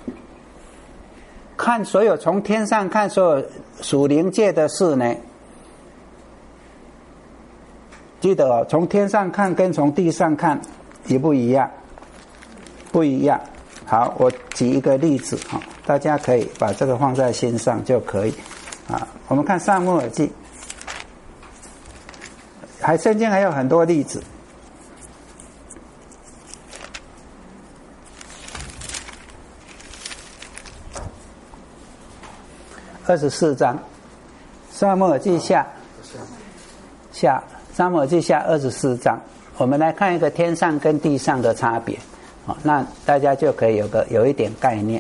看所有从天上看所有属灵界的事呢，记得哦，从天上看跟从地上看也不一样，不一样。好，我举一个例子啊，大家可以把这个放在心上就可以啊。我们看撒母耳记，还圣经还有很多例子。二十四章，撒母耳记下下撒母耳记下二十四章，我们来看一个天上跟地上的差别。好，那大家就可以有个有一点概念。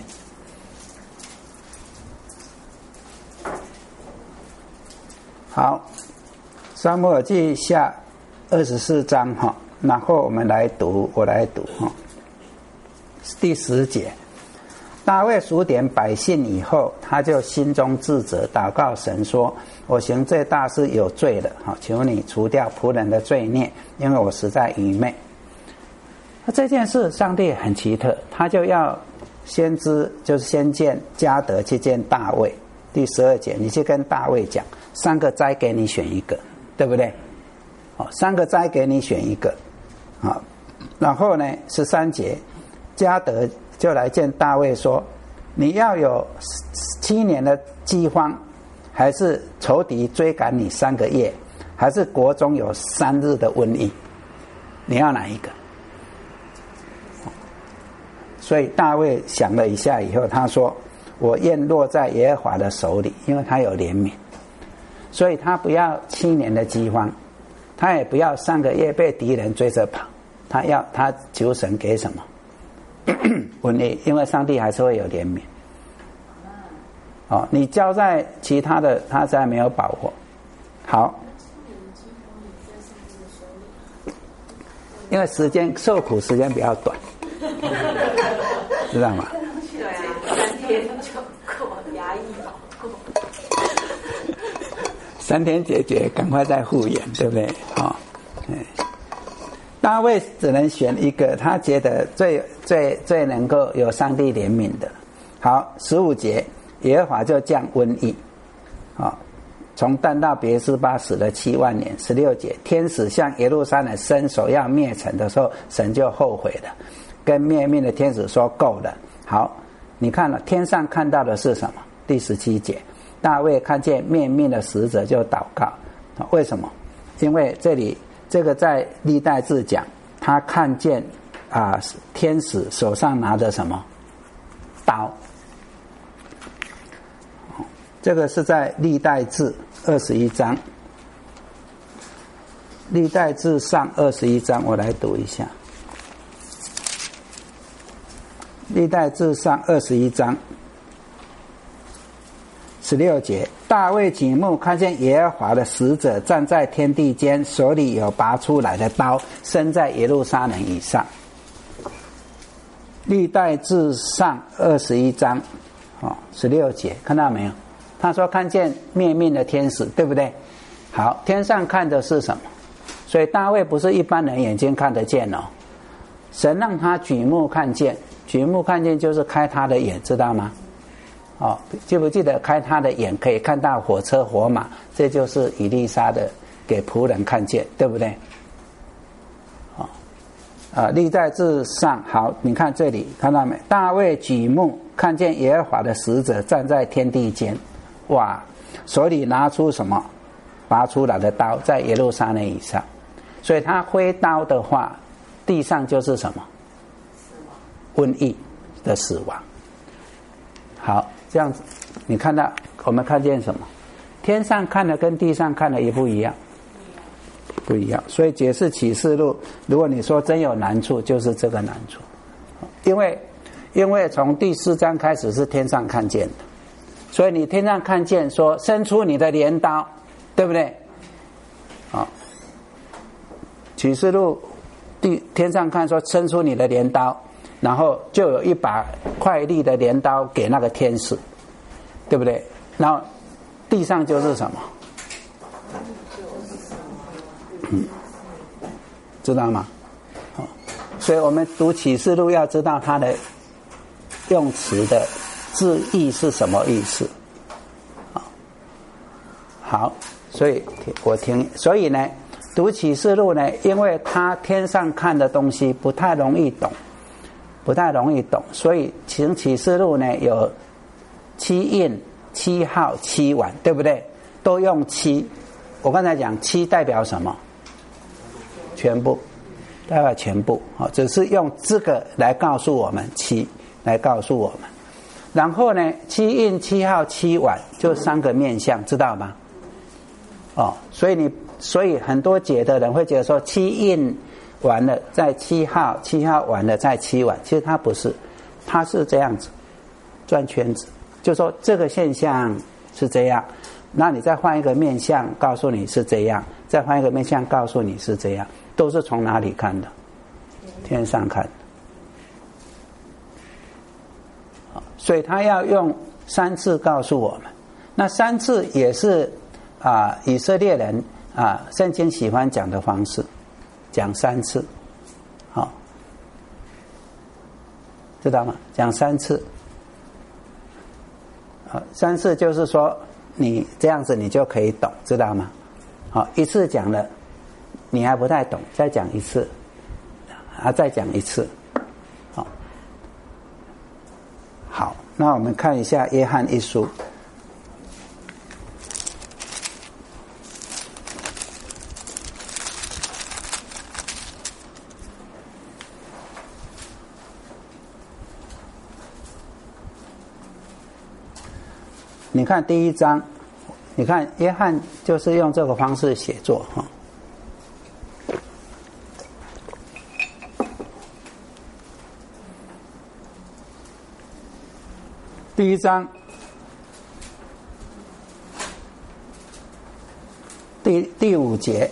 好，撒母耳记下二十四章哈，然后我们来读，我来读哈。 第十节，大卫数点百姓以后，他就心中自责，祷告神说：我行这大事有罪了，好，求你除掉仆人的罪孽，因为我实在愚昧。那这件事上帝很奇特，他就要先知就是先见迦得去见大卫。第十二节，你去跟大卫讲，三个灾给你选一个，对不对？哦，三个灾给你选一个，啊，然后呢，十三节，迦得就来见大卫说：你要有七年的饥荒，还是仇敌追赶你三个月，还是国中有三日的瘟疫？你要哪一个？所以大卫想了一下以后，他说：我愿落在耶和华的手里，因为他有怜悯，所以他不要七年的饥荒，他也不要三个月被敌人追着跑，他要他求神给什么瘟疫，因为上帝还是会有怜悯。哦，你交在其他的，他才没有把握。好，因为时间受苦时间比较短，知道吗？ 对啊，三天就够，牙医好过。 三天解决，赶快再复原，对不对？哦，嗯，大卫只能选一个，他觉得最最最能够有上帝怜悯的。好，十五节，耶和华就降瘟疫，啊、哦，从但到别是巴死了七万年。十六节，天使向耶路撒冷伸手要灭城的时候，神就后悔了，跟灭命的天使说够了。好，你看了天上看到的是什么？第十七节，大卫看见灭命的使者就祷告，为什么？因为这里这个在历代志讲，他看见啊天使手上拿着什么刀，这个是在历代志二十一章，历代志上二十一章，我来读一下。历代志上二十一章十六节，大卫举目看见耶和华的使者站在天地间，手里有拔出来的刀，伸在耶路撒冷以上。历代志上二十一章哦，十六节，看到没有？他说看见灭命的天使，对不对？好，天上看的是什么？所以大卫不是一般人眼睛看得见哦，神让他举目看见，举目看见就是开他的眼，知道吗？哦，记不记得开他的眼可以看到火车火马？这就是以利沙的给仆人看见，对不对？哦，啊，历代志上，好，你看这里看到没？大卫举目看见耶和华的使者站在天地间，哇，手里拿出什么？拔出来的刀，在耶路撒冷以上。所以他挥刀的话，地上就是什么？瘟疫的死亡。好，这样子，你看到我们看见什么？天上看的跟地上看的也不一样，不一样。所以解释启示录，如果你说真有难处，就是这个难处，因为因为从第四章开始是天上看见的，所以你天上看见说伸出你的镰刀，对不对？好，启示录第天上看说伸出你的镰刀。然后就有一把快利的镰刀给那个天使，对不对？然后地上就是什么？嗯，知道吗？哦，所以我们读启示录要知道它的用词的字义是什么意思。好，所以我听，所以呢，读启示录呢，因为它天上看的东西不太容易懂。不太容易懂，所以请启示录呢有七印、七号、七碗，对不对？都用七。我刚才讲七代表什么？全部，代表全部。好，只是用这个来告诉我们七，来告诉我们。然后呢，七印、七号、七碗就三个面相，知道吗？哦，所以你，所以很多解的人会觉得说七印。完了在七号，七号完了在七碗，其实它不是，它是这样子转圈子，就说这个现象是这样，那你再换一个面相告诉你是这样，再换一个面相告诉你是这样，都是从哪里看的？天上看的。 所以他要用三次告诉我们。那三次也是啊、呃，以色列人啊，圣经喜欢讲的方式，讲三次，好、哦，知道吗？讲三次，啊，三次就是说你这样子你就可以懂，知道吗？好、哦，一次讲了，你还不太懂，再讲一次，啊，再讲一次，好、哦，好，那我们看一下约翰一书。你看第一章，你看约翰就是用这个方式写作哈。第一章第第五节，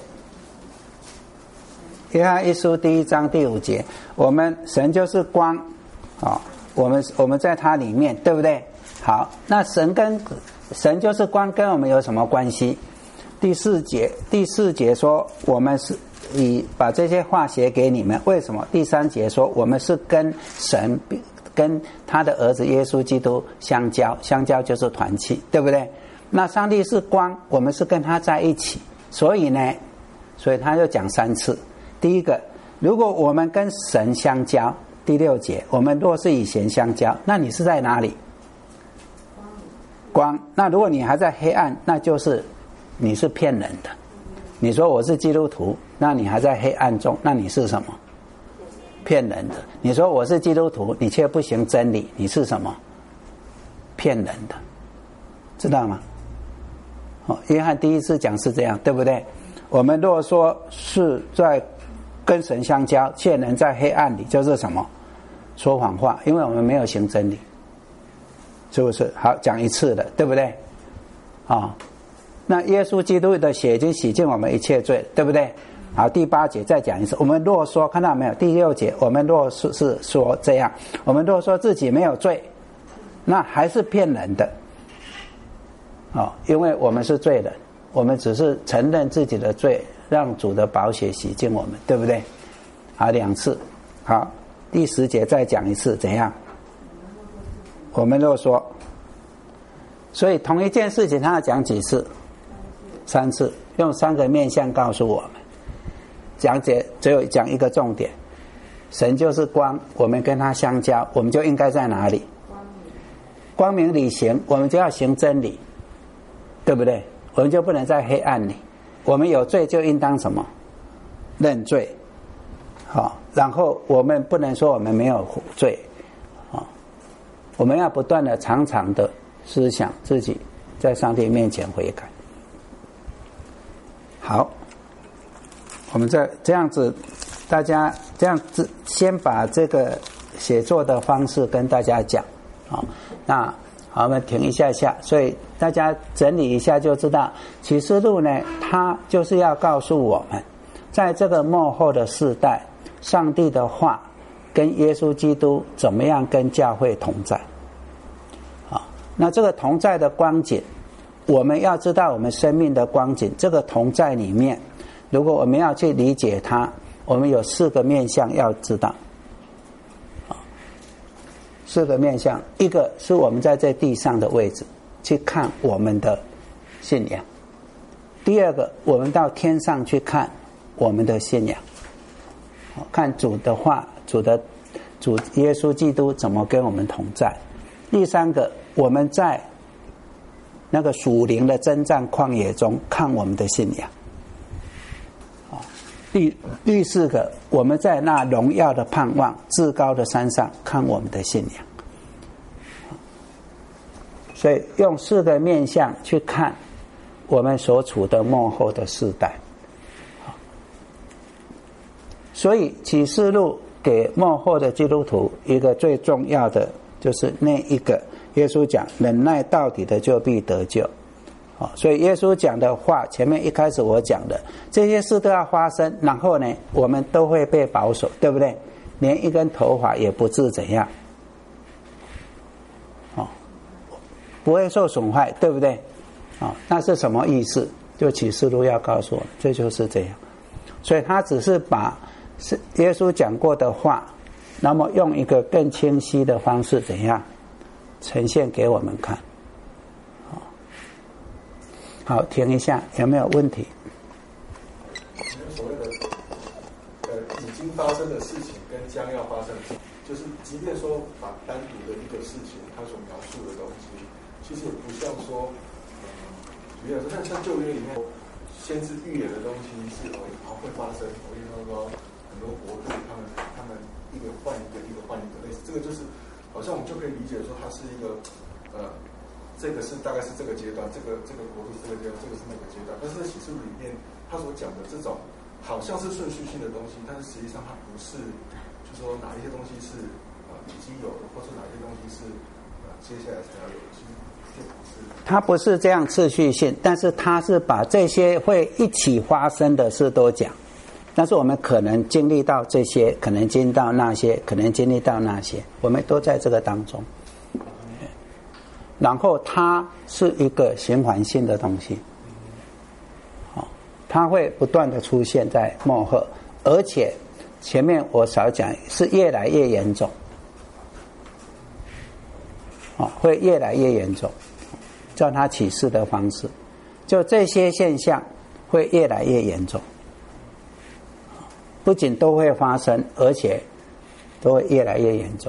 约翰一书第一章第五节，我们神就是光啊、哦，我们我们在它里面，对不对？好，那神跟神就是光，跟我们有什么关系？第四节，第四节说我们是以把这些话写给你们，为什么？第三节说我们是跟神跟他的儿子耶稣基督相交，相交就是团契，对不对？那上帝是光，我们是跟他在一起，所以呢，所以他就讲三次。第一个，如果我们跟神相交，第六节，我们若是与神相交，那你是在哪里？光。那如果你还在黑暗，那就是你是骗人的。你说我是基督徒，那你还在黑暗中，那你是什么？骗人的。你说我是基督徒，你却不行真理，你是什么？骗人的，知道吗？哦，约翰第一次讲是这样，对不对？我们若说是在跟神相交，却能在黑暗里，就是什么？说谎话，因为我们没有行真理。是不是？好，讲一次了，对不对？啊、哦，那耶稣基督的血已经洗净我们一切罪，对不对？好，第八节再讲一次。我们若说，看到没有？第六节，我们若是是说这样，我们若说自己没有罪，那还是骗人的。哦，因为我们是罪人，我们只是承认自己的罪，让主的宝血洗净我们，对不对？好，两次。好，第十节再讲一次，怎样？我们若说，所以同一件事情他要讲几次？三次，用三个面向告诉我们。讲解只有讲一个重点，神就是光，我们跟他相交，我们就应该在哪里？光明里行，我们就要行真理，对不对？我们就不能在黑暗里。我们有罪就应当什么？认罪。好，然后我们不能说我们没有罪。我们要不断的、常常的思想自己在上帝面前悔改。好，我们这这样子，大家这样子先把这个写作的方式跟大家讲。好，那好，我们停一下下，所以大家整理一下就知道，启示录呢，它就是要告诉我们，在这个末后的世代，上帝的话跟耶稣基督怎么样跟教会同在。好，那这个同在的光景，我们要知道我们生命的光景，这个同在里面，如果我们要去理解它，我们有四个面向要知道。四个面向，一个是我们在这地上的位置，去看我们的信仰；第二个，我们到天上去看我们的信仰，看主的话，主的主耶稣基督怎么跟我们同在。第三个，我们在那个属灵的征战旷野中看我们的信仰。第第四个，我们在那荣耀的盼望至高的山上看我们的信仰。所以用四个面向去看我们所处的末后的世代。所以启示录给末后的基督徒一个最重要的，就是那一个耶稣讲忍耐到底的就必得救。所以耶稣讲的话，前面一开始我讲的这些事都要发生，然后呢我们都会被保守，对不对？连一根头发也不致怎样不会受损坏，对不对？啊、哦，那是什么意思？就启示录要告诉我们，这就是这样。所以他只是把是耶稣讲过的话，那么用一个更清晰的方式怎样呈现给我们看。好，停一下，有没有问题？ 所谓的呃已经发生的事情跟将要发生的事情，就是即便说把单独的一个事情，它所描述的东西，其实也不像说，呃，举例来说，像像旧约里面先知预言的东西是哦，好会发生，我跟你说很多国度他们他们一个换一个，一个换一个，类似这个就是好像我们就可以理解说它是一个呃。这个是大概是这个阶段，这个这个国度是这个阶段，这个是那个阶段。但是在启示录里面，他所讲的这种好像是顺序性的东西，但是实际上它不是，就是说哪一些东西是呃已经有的，或是哪些东西是呃接下来才要有的，其实就不是。它不是这样次序性，但是它是把这些会一起发生的事都讲。但是我们可能经历到这些，可能经历到那些，可能经历到那些，我们都在这个当中。然后它是一个循环性的东西，好，它会不断的出现在末后，而且前面我少讲是越来越严重，好，会越来越严重，照它启示的方式，就这些现象会越来越严重，不仅都会发生，而且都会越来越严重。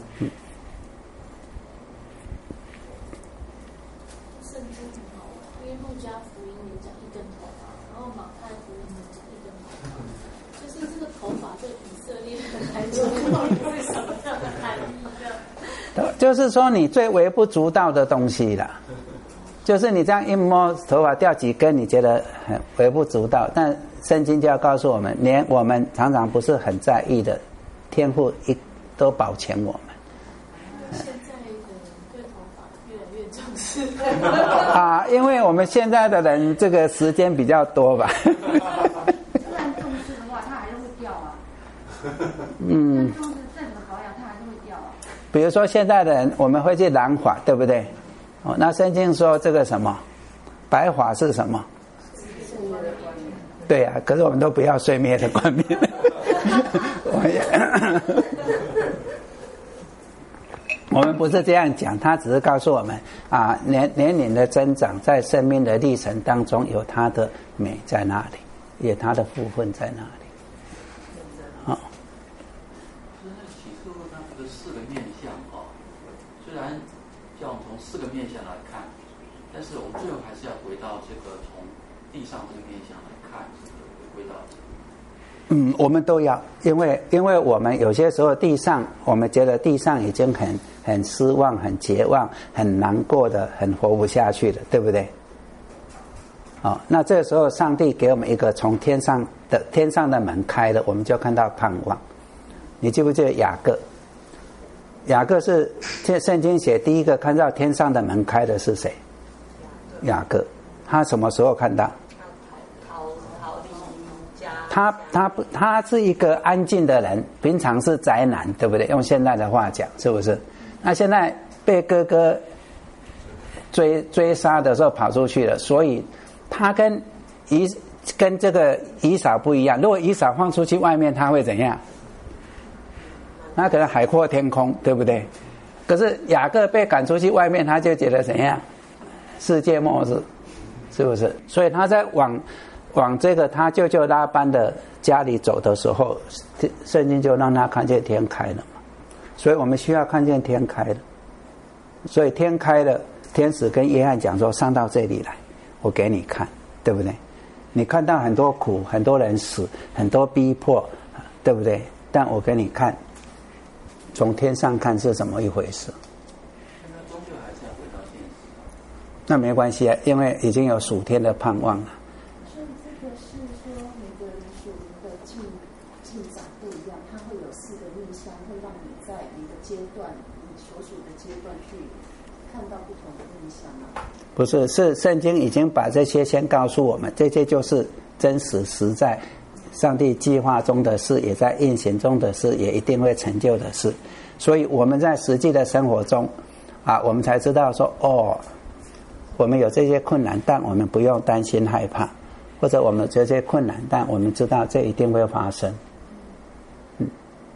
就是说你最微不足道的东西啦，就是你这样一摸头发掉几根，你觉得很微不足道，但圣经就要告诉我们，连我们常常不是很在意的天父一都保全我们。 现在的人对头发越来越重视啊，因为我们现在的人这个时间比较多吧。 不然重视的话，它还是会掉啊。 嗯。 重视正的保养，它还是会掉啊。 比如说现在的人，我们会去染发，对不对？哦，那圣经说这个什么白发是什么？对呀、啊，可是我们都不要睡灭的冠冕。我也我们不是这样讲，他只是告诉我们啊，年年龄的增长在生命的历程当中有它的美在那里，有它的部分在那里。好、哦。 就是启示录它这个四个面向啊，虽然叫我们从四个面向来看，但是我们最后还是要回到这个从地上这个面向来看，回到。 嗯，我们都要，因为因为我们有些时候地上，我们觉得地上已经很很失望、很绝望、很难过的、很活不下去了，对不对？哦，那这个时候上帝给我们一个从天上的天上的门开了，我们就看到盼望。你记不记得雅各？雅各是圣经写第一个看到天上的门开的是谁？雅各，他什么时候看到？他他不，他是一个安静的人，平常是宅男，对不对？用现在的话讲，是不是？那现在被哥哥追追杀的时候跑出去了，所以他跟以跟这个以扫不一样。如果以扫放出去外面，他会怎样？那可能海阔天空，对不对？可是雅各被赶出去外面，他就觉得怎样？世界末日，是不是？所以他在往。往这个他舅舅拉班的家里走的时候，圣经就让他看见天开了嘛。所以我们需要看见天开了。所以天开了，天使跟约翰讲说：“上到这里来，我给你看，对不对？你看到很多苦，很多人死，很多逼迫，对不对？但我给你看，从天上看是怎么一回事。” 那终究还是要回到现实。 那没关系啊，因为已经有属天的盼望了。不是，是圣经已经把这些先告诉我们，这些就是真实实在，上帝计划中的事，也在运行中的事，也一定会成就的事。所以我们在实际的生活中， 啊，我们才知道说哦，我们有这些困难，但我们不用担心害怕，或者我们有这些困难，但我们知道这一定会发生。嗯，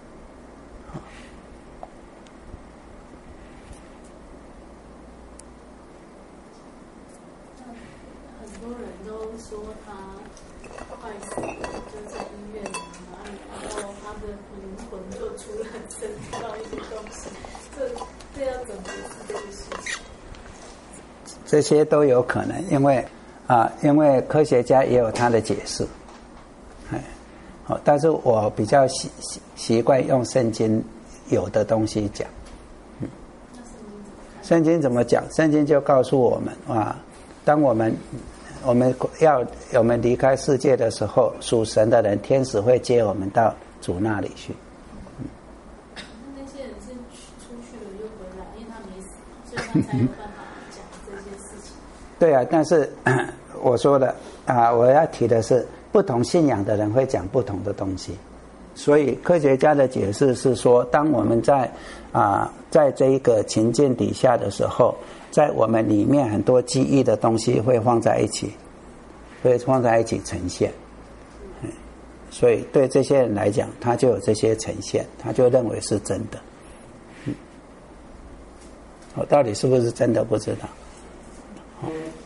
很多人都说他快死了，就在医院哪里，然后他的灵魂就出来身到一些东西，这这要怎么解释这个事情？ 这些都有可能，因为啊，因为科学家也有他的解释，哎，好，但是我比较习习习惯用圣经有的东西讲，嗯，圣经怎么讲？圣经就告诉我们啊，当我们我们要我们离开世界的时候，属神的人，天使会接我们到主那里去。 嗯，那些人是出去了又回来，因为他没死，所以他才有办法讲这些事情。 对啊，但是我说的啊，我要提的是，不同信仰的人会讲不同的东西，所以科学家的解释是说，当我们在啊在这一个情境底下的时候，在我们里面很多记忆的东西会放在一起，会放在一起呈现。嗯，所以对这些人来讲，他就有这些呈现，他就认为是真的。嗯，我到底是不是真的不知道。哦，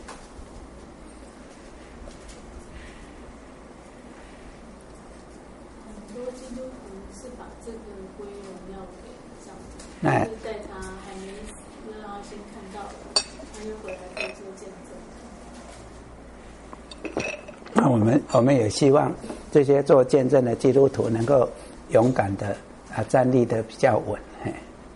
很多基督徒是把这个归荣耀给上帝， 哎， 就是在他还没死，就让他先看到了，他就回来可以做见证。 那我们我们也希望这些做见证的基督徒能够勇敢的啊站立的比较稳，嘿，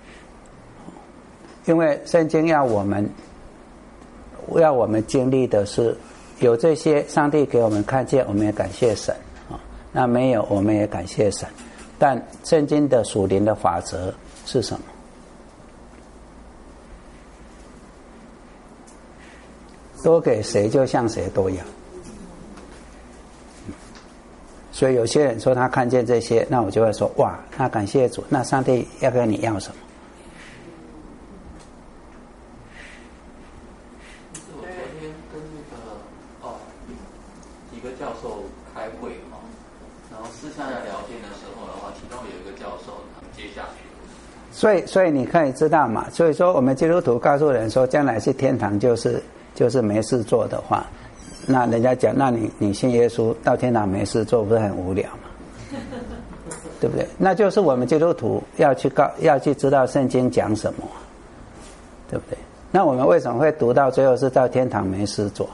因为圣经要我们要我们经历的是有这些上帝给我们看见，我们也感谢神啊。那没有，我们也感谢神。但圣经的属灵的法则是什么？多给谁就向谁多要。所以有些人说他看见这些，那我就会说哇，那感谢主，那上帝要跟你要什么？ 我昨天跟那个哦几个教授开会哈，然后私下在聊天的时候的话，其中有一个教授他们接下去。 所以，所以你可以知道嘛。所以说，我们基督徒告诉人说，将来去天堂就是就是没事做的话，那人家讲，那你你信耶稣到天堂没事做，不是很无聊吗？对不对？那就是我们基督徒要去告要去知道圣经讲什么，对不对？那我们为什么会读到最后是到天堂没事做？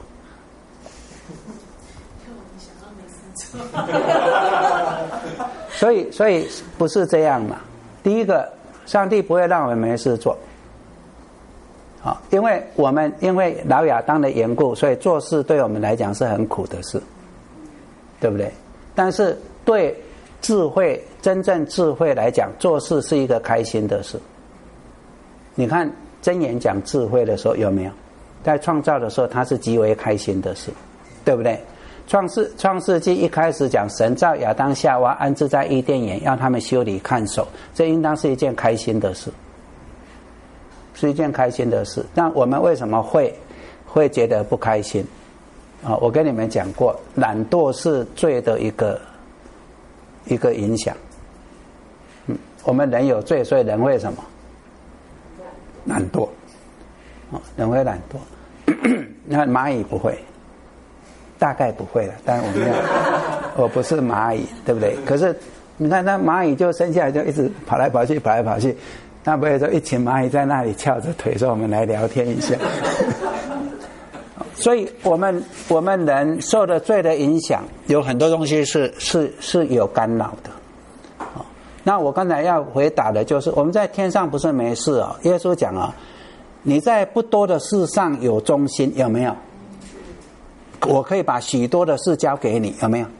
所以，所以不是这样嘛。第一个，上帝不会让我们没事做，好，因为我们因为老亚当的缘故，所以做事对我们来讲是很苦的事，对不对？但是对智慧真正智慧来讲，做事是一个开心的事。你看箴言讲智慧的时候有没有？在创造的时候，它是极为开心的事，对不对？创世创世纪一开始讲，神造亚当夏娃安置在伊甸园，让他们修理看守，这应当是一件开心的事，是一件开心的事。那我们为什么会会觉得不开心？啊，我跟你们讲过，懒惰是罪的一个一个影响。嗯，我们人有罪，所以人会什么？懒惰。啊，人会懒惰。那蚂蚁不会。大概不会了，但我没有，我不是蚂蚁，对不对？可是你看，那蚂蚁就生下来就一直跑来跑去，跑来跑去，那不会说一群蚂蚁在那里翘着腿说我们来聊天一下。所以我们我们人受了罪的影响，有很多东西是是是有干扰的。那我刚才要回答的就是，我们在天上不是没事哦。耶稣讲啊，你在不多的事上有忠心，有没有？我可以把许多的事交给你，有没有？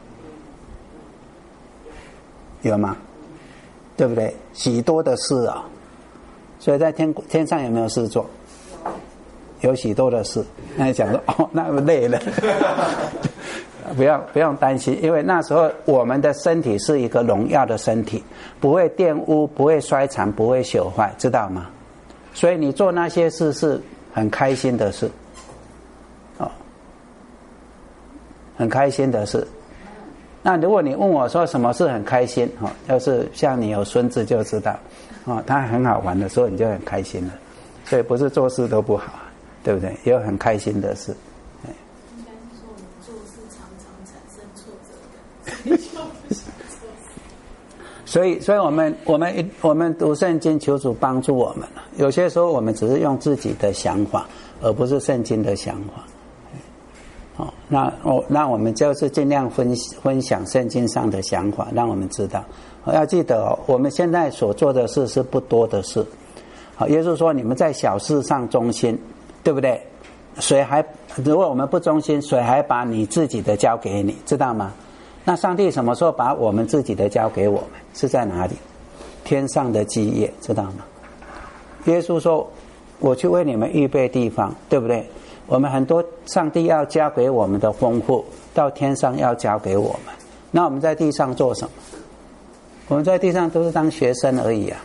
有吗？对不对？许多的事啊，所以在天天上有没有事做？有许多的事。那你讲说哦，那么累了，不要不用担心，因为那时候我们的身体是一个荣耀的身体，不会玷污，不会衰残，不会朽坏，知道吗？ 所以你做那些事是很开心的事，哦，很开心的事。那如果你问我说什么是很开心，哦，要是像你有孙子就知道，哦，他很好玩的时候你就很开心了。所以不是做事都不好，对不对？也有很开心的事。 应该是说我们做事常常产生挫折感，所以就不想做事。 所以，所以我们我们我们读圣经，求主帮助我们。有些时候我们只是用自己的想法，而不是圣经的想法。好，那我那我们就是尽量分分享圣经上的想法，让我们知道。要记得哦，我们现在所做的事是不多的事。好，耶稣说你们在小事上忠心，对不对？谁还如果我们不忠心，谁还把你自己的交给你，知道吗？那上帝什么时候把我们自己的交给我们？是在哪里？天上的基业，知道吗？耶稣说我去为你们预备地方，对不对？我们很多上帝要交给我们的丰富，到天上要交给我们。那我们在地上做什么？我们在地上都是当学生而已啊。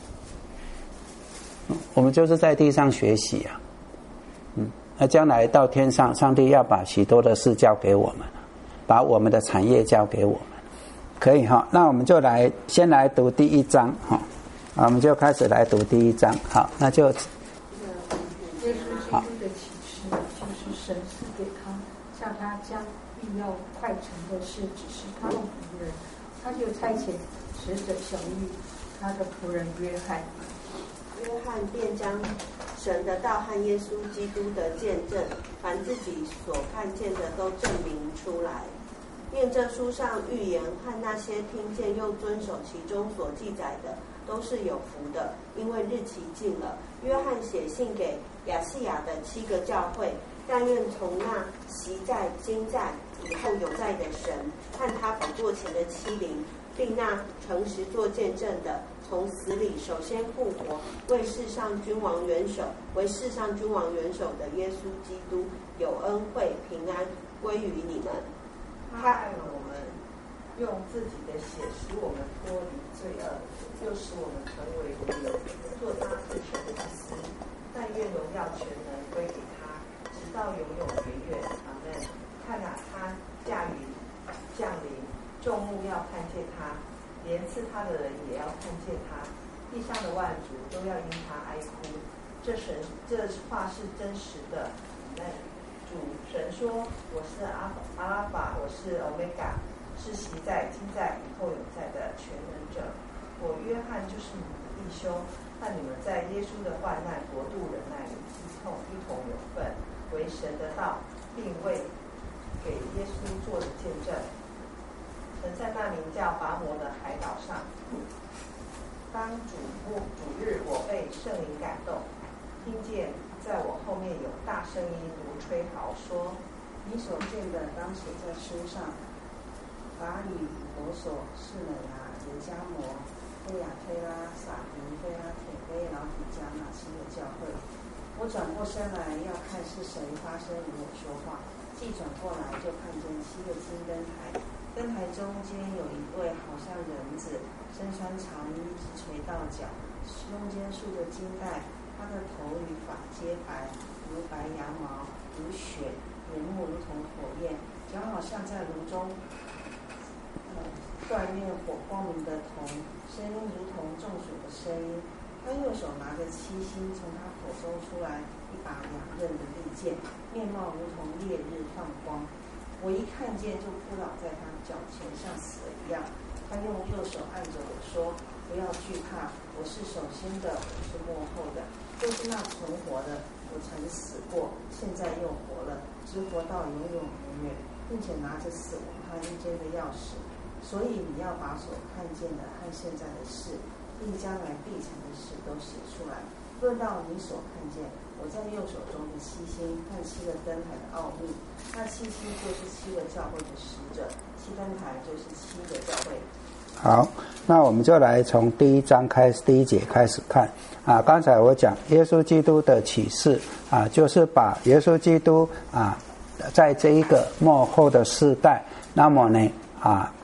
我们就是在地上学习啊，嗯，那将来到天上，上帝要把许多的事交给我们，把我们的产业交给我们，可以哈。那我们就来先来读第一章哈，我们就开始来读第一章。好，那就耶稣基督的启示，就是神赐给他，向他将必要快成的事指示他的仆人，他就差遣使者小玉他的仆人约翰。 约翰便将神的道和耶稣基督的见证，凡自己所看见的都证明出来。愿这书上预言和那些听见又遵守其中所记载的，都是有福的，因为日期近了。约翰写信给亚细亚的七个教会，但愿从那昔在、今在、以后有在的神，和他宝座前的欺凌，并那诚实做见证的，从死里首先复活，为世上君王元首，为世上君王元首的耶稣基督，有恩惠平安归于你们。 他爱了我们，用自己的血使我们脱离罪恶，又使我们成为义，做他自神的子。但愿荣耀全能归给他，直到永永远远。阿们。看哪，他驾雨降临，众目要看见他，连刺他的人也要看见他，地上的万族都要因他哀哭。这神这话是真实的。阿们。主神说：“我是阿阿拉法，我是欧米伽，是昔在、今在、以后永在的全能者。我约翰就是你们的弟兄，和你们在耶稣的患难、国度、忍耐里一同一同有份，为神的道，并为给耶稣做的见证。曾在那名叫拔摩的海岛上，当主目主日，我被圣灵感动，听见。”在我后面有大声音如吹号说：“ 你所见的当写在书上。法里、罗索、士美拿、耶加摩、菲亚推拉、撒迪、菲拉铁菲、老底加那七个教会。我转过身来要看是谁发声与我说话，既转过来就看见七个金灯台，灯台中间有一位好像人子，身穿长衣，直垂到脚，胸间束着金带。他的头与发皆白，如白羊毛，如雪，眼目如同火焰，脚好像在炉中呃锻炼火光明的铜，声音如同中暑的声音。他右手拿着七星，从他口中出来一把两刃的利剑，面貌如同烈日放光。我一看见就扑倒在他脚前，像死了一样。他用右手按着我说：“不要惧怕，我是首先的，我是末后的。就是那存活的，我曾死过，现在又活了，直活到永永远远，并且拿着死亡和阴间的钥匙。所以你要把所看见的和现在的事，并将来必成的事都写出来。论到你所看见，我在右手中的七星和七个灯台的奥秘，那七星就是七个教会的使者，七灯台就是七个教会。” 好，那我们就来从第一章开始，第一节开始看啊。刚才我讲耶稣基督的启示啊，就是把耶稣基督啊，在这一个末后的世代，那么呢啊，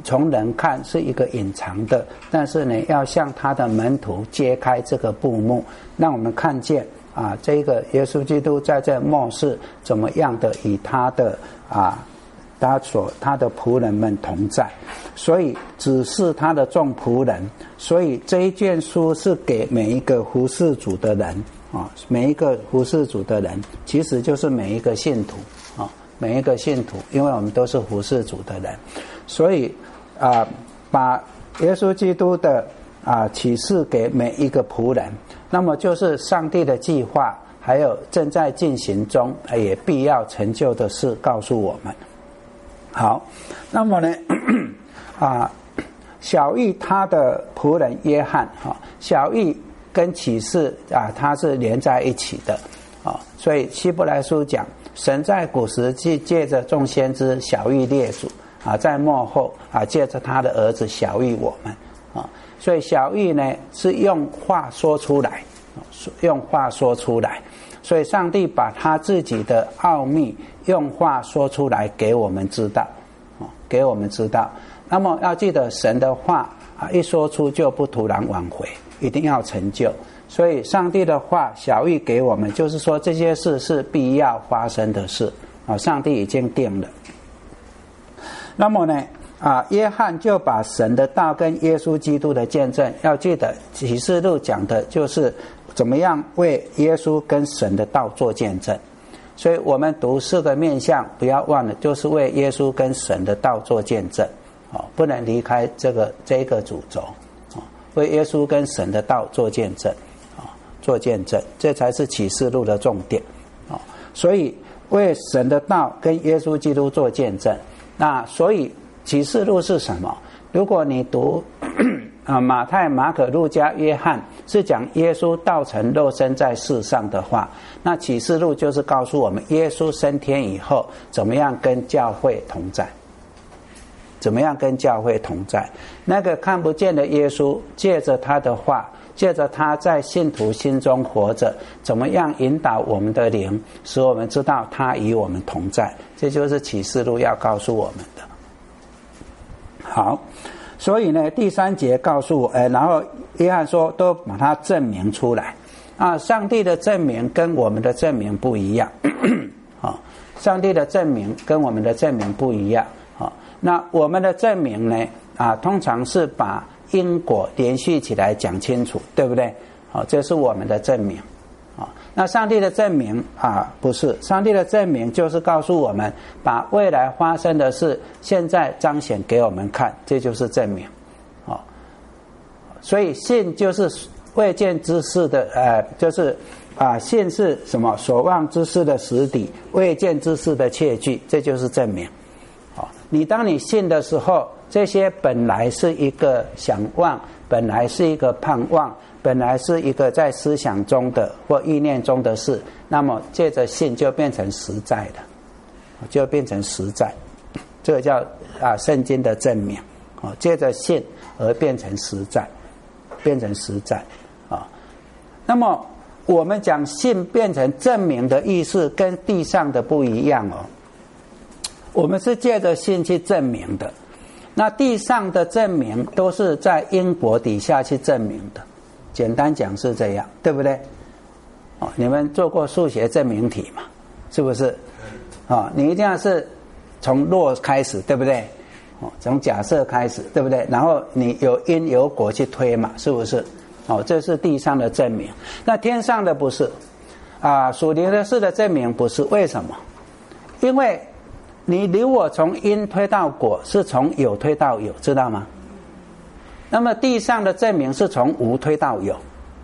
从人看是一个隐藏的，但是呢，要向他的门徒揭开这个布幕，让我们看见啊，这个耶稣基督在这末世怎么样的与他的啊，他所他的仆人们同在，所以只是他的众仆人，所以这一卷书是给每一个服事主的人啊，每一个服事主的人，其实就是每一个信徒啊，每一个信徒，因为我们都是服事主的人，所以啊，把耶稣基督的啊启示给每一个仆人，那么就是上帝的计划，还有正在进行中也必要成就的事，告诉我们。好，那么呢，啊，小玉他的仆人约翰哈，小玉跟启示啊，它是连在一起的啊，所以希伯来书讲，神在古时借借着众先知小玉列祖啊，在末后啊，借着他的儿子小玉我们啊，所以小玉呢是用话说出来，用话说出来。所以上帝把他自己的奥秘用话说出来给我们知道，给我们知道。那么要记得神的话啊，一说出就不突然挽回，一定要成就。所以上帝的话小谕给我们，就是说这些事是必要发生的事啊，上帝已经定了。那么呢啊，约翰就把神的道跟耶稣基督的见证，要记得启示录讲的就是怎么样为耶稣跟神的道做见证，所以我们读四个面向，不要忘了，就是为耶稣跟神的道做见证，哦，不能离开这个这个主轴，哦，为耶稣跟神的道做见证，哦，做见证，这才是启示录的重点，哦，所以为神的道跟耶稣基督做见证，那所以启示录是什么？如果你读啊，马太、马可、路加、约翰是讲耶稣道成肉身在世上的话，那启示录就是告诉我们耶稣升天以后怎么样跟教会同在，怎么样跟教会同在。那个看不见的耶稣借着他的话，借着他在信徒心中活着，怎么样引导我们的灵，使我们知道他与我们同在，这就是启示录要告诉我们的。好，所以呢，第三节告诉我，哎，然后约翰说都把它证明出来啊。上帝的证明跟我们的证明不一样，啊，上帝的证明跟我们的证明不一样啊。那我们的证明呢，啊，通常是把因果连续起来讲清楚，对不对？啊，这是我们的证明啊。那上帝的证明啊，不是，上帝的证明就是告诉我们，把未来发生的事现在彰显给我们看，这就是证明啊。所以信就是未见之事的，呃，就是啊，信是什么？所望之事的实底，未见之事的确据，这就是证明。啊，你当你信的时候，这些本来是一个想望，本来是一个盼望，本来是一个在思想中的或意念中的事，那么借着信就变成实在的，就变成实在，这个叫啊圣经的证明啊，借着信而变成实在，变成实在啊。那么我们讲信变成证明的意思跟地上的不一样哦，我们是借着信去证明的，那地上的证明都是在因果底下去证明的。简单讲是这样，对不对？哦，你们做过数学证明题嘛？是不是？哦，你一定要是从若开始，对不对？哦，从假设开始，对不对？然后你有因有果去推嘛，是不是？哦，这是地上的证明。那天上的不是啊，属灵的事的证明不是，为什么？因为你如果从因推到果，是从有推到有，知道吗？那么地上的证明是从无推到有，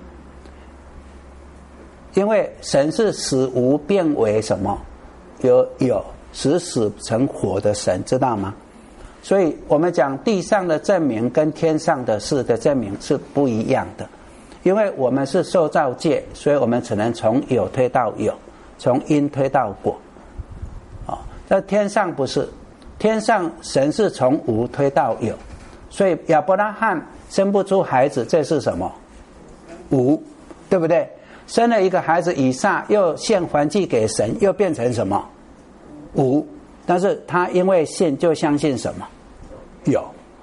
因为神是使无变为什么？有有，使死成活的神，知道吗？所以我们讲地上的证明跟天上的事的证明是不一样的，因为我们是受造界，所以我们只能从有推到有，从因推到果。啊，在天上不是，天上神是从无推到有。所以亚伯拉罕生不出孩子，这是什么？无，对不对？生了一个孩子以撒，又献燔祭给神，又变成什么？无。但是他因为信就相信什么？有，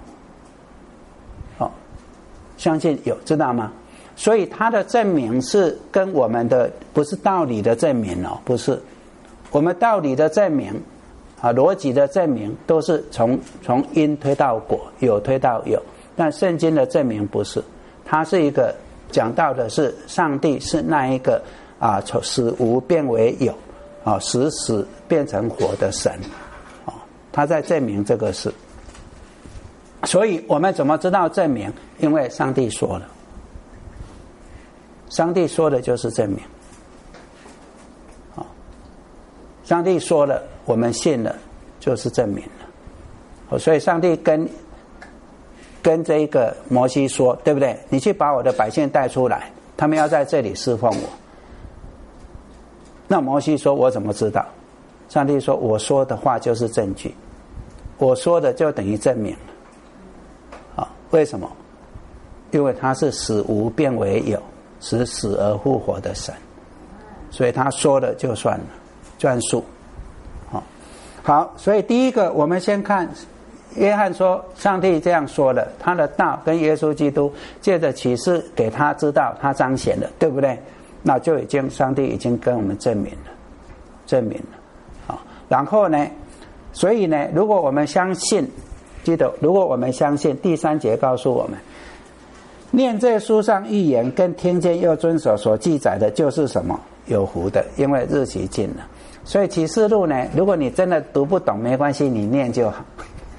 相信有，知道吗？所以他的证明是跟我们的不是道理的证明哦，不是我们道理的证明啊，逻辑的证明都是从从因推到果，有推到有，但圣经的证明不是，它是一个讲到的是上帝是那一个啊，从使无变为有啊，使死变成活的神啊，他在证明这个事。所以我们怎么知道证明？因为上帝说了，上帝说的就是证明。上帝说了，我们信了，就是证明了。所以上帝跟跟这一个摩西说，对不对？你去把我的百姓带出来，他们要在这里侍奉我。那摩西说，我怎么知道？上帝说，我说的话就是证据，我说的就等于证明了。啊，为什么？因为他是使无变为有，使死而复活的神，所以他说的就算了。算数，好，好，所以第一个，我们先看约翰说，上帝这样说了，他的道跟耶稣基督借着启示给他知道，他彰显了，对不对？那就已经上帝已经跟我们证明了，证明了，好，然后呢，所以呢，如果我们相信，记得，如果我们相信，第三节告诉我们，念这书上预言跟听见又遵守所记载的，就是什么？有福的，因为日期近了。所以启示录呢，如果你真的读不懂没关系，你念就好。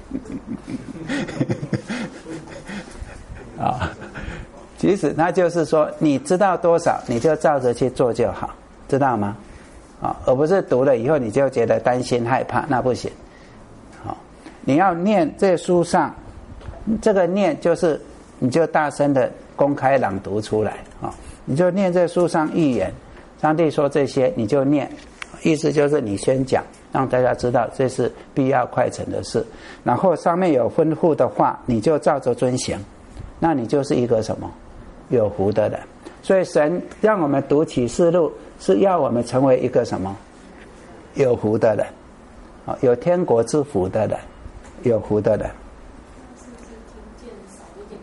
啊，其实那就是说，你知道多少，你就照着去做就好，知道吗？啊，而不是读了以后你就觉得担心害怕，那不行。好，你要念这书上，这个念就是你就大声的公开朗读出来啊，你就念这书上预言。上帝说这些你就念，意思就是你先讲，让大家知道这是必要快成的事，然后上面有吩咐的话你就照着遵行，那你就是一个什么有福的人。所以神让我们读启示录是要我们成为一个什么有福的人，有天国之福的人，有福的人。 是不是听见少一点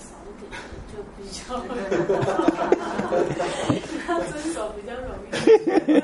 懂得少一点就比较他遵守比较容易，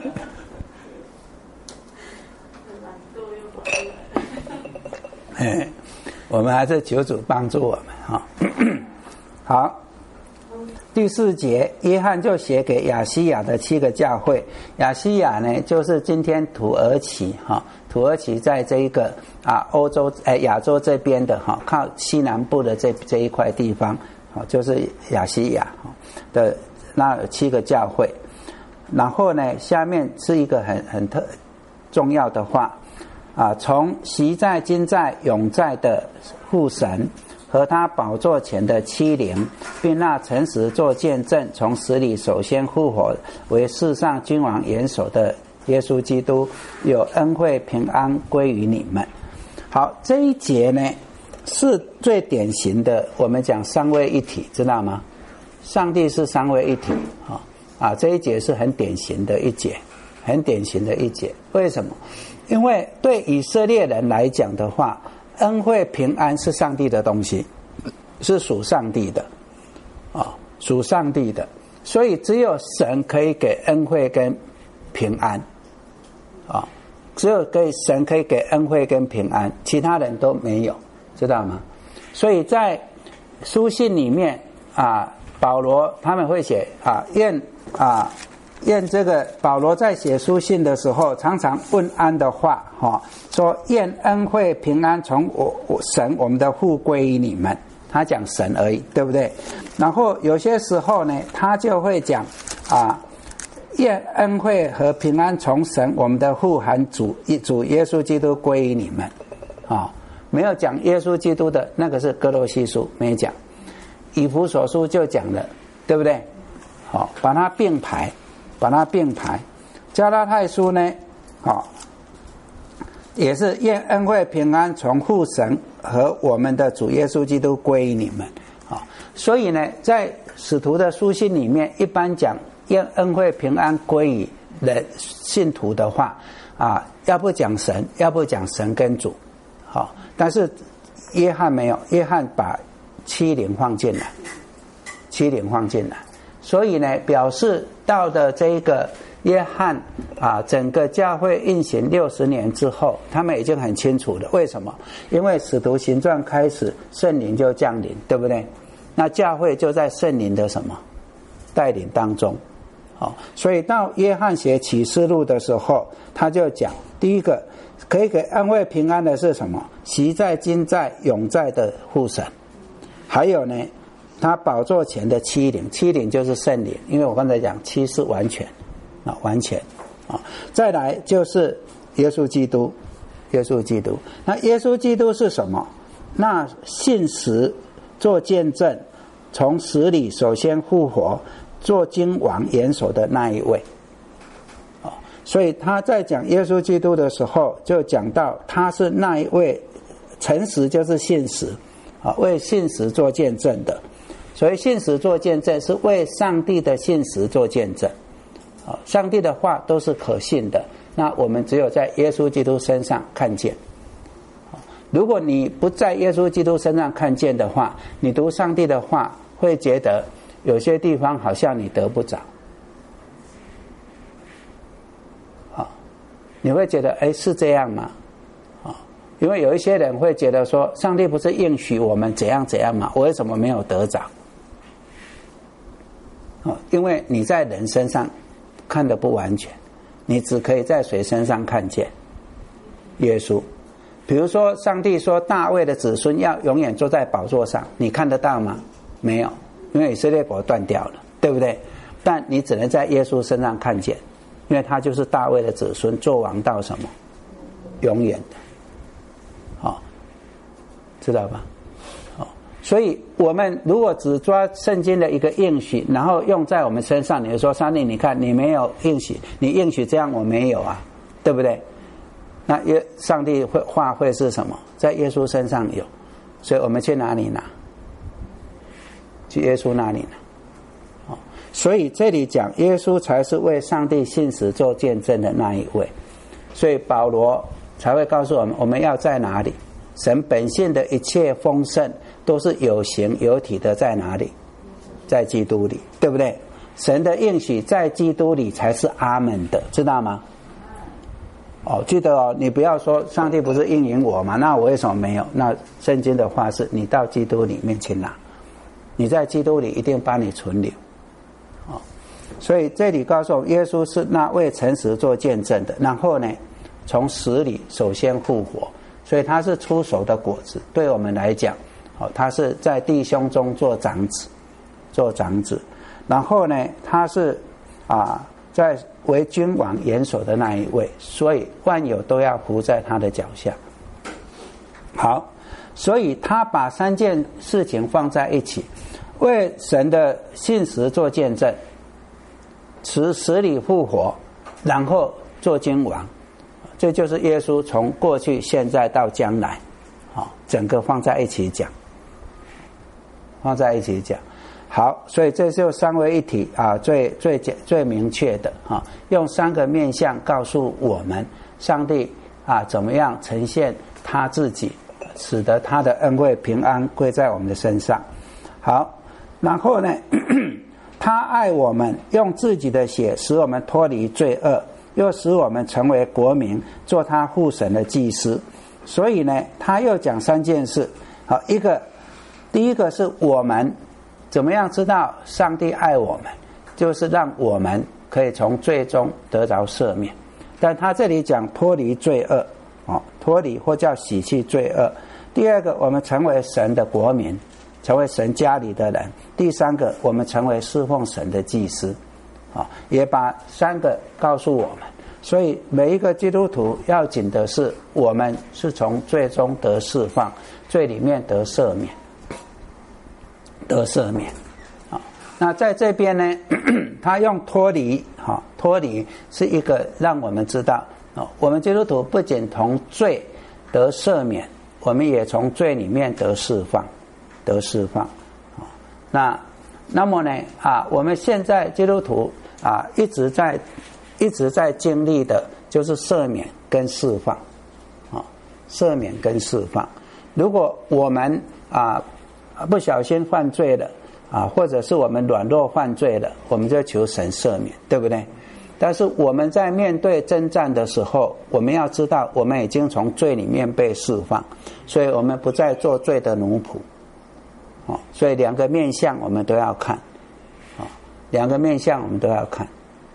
懒惰又跑出来了。 我们还是求主帮助我们哈。好，第四节，约翰就写给亚细亚的七个教会。亚细亚呢，就是今天土耳其哈，土耳其在这一个啊欧洲哎亚洲这边的哈，靠西南部的这这一块地方，好，就是亚细亚的。那有七个教会，然后呢，下面是一个很很特重要的话啊，从昔在、今在、永在的父神和他宝座前的七灵，并那诚实做见证、从死里首先复活为世上君王元首的耶稣基督，有恩惠平安归于你们。好，这一节呢是最典型的，我们讲三位一体，知道吗？上帝是三位一体啊啊！这一节是很典型的一节，很典型的一节。为什么？因为对以色列人来讲的话，恩惠平安是上帝的东西，是属上帝的啊，属上帝的。所以只有神可以给恩惠跟平安啊，只有给神可以给恩惠跟平安，其他人都没有，知道吗？所以在书信里面啊。保罗他们会写啊，愿啊愿这个保罗在写书信的时候，常常问安的话哈、哦，说愿恩惠平安从我我神我们的父归于你们。他讲神而已，对不对？然后有些时候呢，他就会讲啊，愿恩惠和平安从神我们的父和主主耶稣基督归于你们啊、哦，没有讲耶稣基督的那个是哥罗西书没讲。以弗所书就讲了，对不对？好，把它并排，把它并排。加拉太书呢，好，也是愿恩惠平安从父神和我们的主耶稣基督归于你们。好，所以呢，在使徒的书信里面，一般讲愿恩惠平安归于人信徒的话，啊，要不讲神，要不讲神跟主。好，但是约翰没有，约翰把七灵放进来欺凌放进来。所以呢，表示到的这个约翰啊，整个教会运行六十年之后，他们已经很清楚了。为什么？因为使徒行传开始，圣灵就降临，对不对？那教会就在圣灵的什么带领当中。好，所以到约翰写启示录的时候，他就讲，第一个可以给安慰平安的是什么？昔在、今在、永在的父神。还有呢，他宝座前的七灵，七灵就是圣灵，因为我刚才讲七是完全啊，完全啊。再来就是耶稣基督，耶稣基督。那耶稣基督是什么？那信实做见证，从死里首先复活，做君王元首的那一位。啊，所以他在讲耶稣基督的时候，就讲到他是那一位，诚实就是信实啊，为信实做见证的。所以信实做见证是为上帝的信实做见证，啊，上帝的话都是可信的，那我们只有在耶稣基督身上看见。如果你不在耶稣基督身上看见的话，你读上帝的话会觉得有些地方好像你得不着，啊，你会觉得哎是这样吗？啊，因为有一些人会觉得说，上帝不是应许我们怎样怎样吗？我为什么没有得着？因为你在人身上看得不完全，你只可以在谁身上看见？耶稣。比如说上帝说大卫的子孙要永远坐在宝座上，你看得到吗？没有，因为以色列国断掉了，对不对？但你只能在耶稣身上看见，因为他就是大卫的子孙，做王到什么？永远的。好，知道吧？所以我们如果只抓圣经的一个应许，然后用在我们身上，你就说上帝你看你没有应许，你应许这样我没有啊，对不对？那耶上帝会话会是什么？在耶稣身上有，所以我们去哪里拿？去耶稣那里拿。所以这里讲耶稣才是为上帝信实做见证的那一位，所以保罗才会告诉我们我们要在哪里。神本性的一切丰盛都是有形有体的，在哪里？在基督里，对不对？神的应许在基督里才是阿们的，知道吗？哦，记得哦，你不要说上帝不是应允我嘛，那我为什么没有？那圣经的话是你到基督里面去拿，你在基督里一定帮你存留。哦，所以这里告诉我们，耶稣是那为诚实做见证的，然后呢，从死里首先复活。所以他是出熟的果子，对我们来讲，哦，他是在弟兄中做长子，做长子。然后呢，他是啊，在为君王元首的那一位，所以万有都要服在他的脚下。好，所以他把三件事情放在一起，为神的信实做见证，使死里复活，然后做君王。这就是耶稣从过去、现在到将来，好，整个放在一起讲，放在一起讲。好，所以这就三位一体啊，最最最明确的啊，用三个面向告诉我们，上帝啊怎么样呈现他自己，使得他的恩惠平安归在我们的身上。好，然后呢，他爱我们，用自己的血使我们脱离罪恶。又使我们成为国民，做他父神的祭司。所以呢，他又讲三件事。好，一个，第一个是我们怎么样知道上帝爱我们，就是让我们可以从罪中得着赦免。但他这里讲脱离罪恶，哦，脱离或叫洗去罪恶。第二个，我们成为神的国民，成为神家里的人。第三个，我们成为侍奉神的祭司。啊，也把三个告诉我们，所以每一个基督徒要紧的是，我们是从罪中得释放，罪里面得赦免，得赦免。啊，那在这边呢，他用脱离，哈，脱离是一个让我们知道，哦，我们基督徒不仅从罪得赦免，我们也从罪里面得释放，得释放。啊，那那么呢，啊，我们现在基督徒。啊，一直在一直在经历的就是赦免跟释放，啊，赦免跟释放。如果我们啊不小心犯罪了， 啊，或者是我们软弱犯罪了，我们就求神赦免，对不对？但是我们在面对征战的时候，我们要知道我们已经从罪里面被释放，所以我们不再做罪的奴仆。哦，所以两个面向我们都要看，啊，两个面向我们都要看。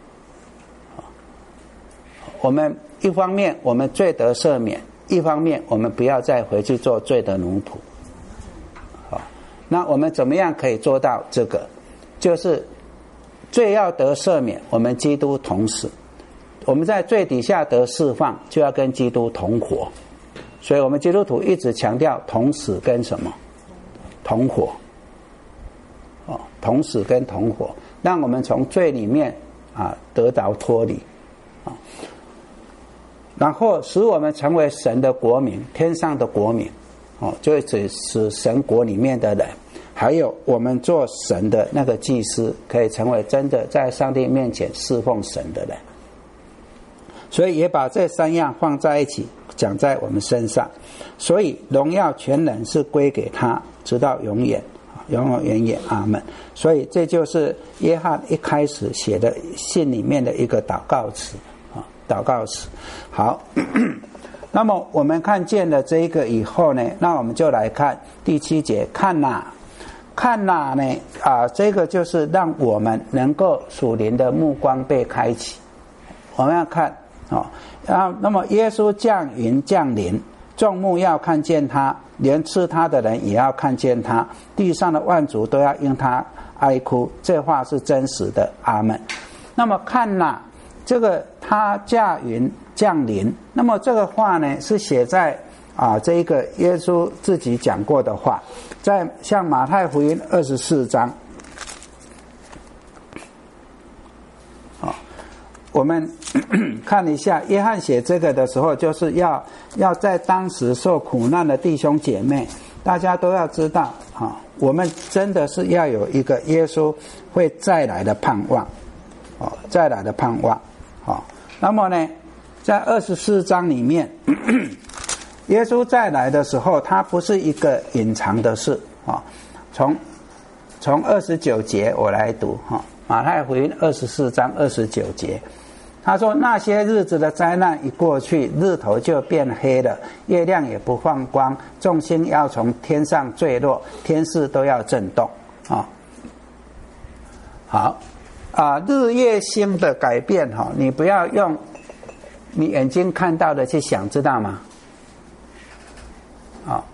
我们一方面我们罪得赦免，一方面我们不要再回去做罪的奴仆。好，那我们怎么样可以做到这个？就是罪要得赦免，我们基督同死；我们在罪底下得释放，就要跟基督同活。所以我们基督徒一直强调同死跟什么？同活。哦，同死跟同活，让我们从罪里面啊得到脱离啊，然后使我们成为神的国民，天上的国民。哦，就指使神国里面的人，还有我们做神的那个祭司，可以成为真的在上帝面前侍奉神的人。所以也把这三样放在一起讲在我们身上。所以荣耀全能是归给他，直到永远，永永远远，阿们。所以这就是约翰一开始写的信里面的一个祷告词啊，祷告词。好。那么我们看见了这一个以后呢，那我们就来看第七节，看哪，看哪呢？啊，这个就是让我们能够属灵的目光被开启。我们要看哦，然后那么耶稣降云降临，众目要看见他，连吃他的人也要看见他，地上的万族都要因他哀哭。这话是真实的，阿们。那么看哪，这个他驾云降临，那么这个话呢是写在啊这一个耶稣自己讲过的话，在像马太福音二十四章。好，我们看一下约翰写这个的时候，就是要要在当时受苦难的弟兄姐妹，大家都要知道啊，我们真的是要有一个耶稣会再来的盼望，哦，再来的盼望，哦，那么呢？在二十四章里面，耶稣再来的时候，他不是一个隐藏的事啊。从从二十九节我来读哈，马太福音二十四章二十九节，他说那些日子的灾难一过去，日头就变黑了，月亮也不放光，众星要从天上坠落，天势都要震动啊。好啊，日月星的改变哈，你不要用你眼睛看到的去想，知道吗？好，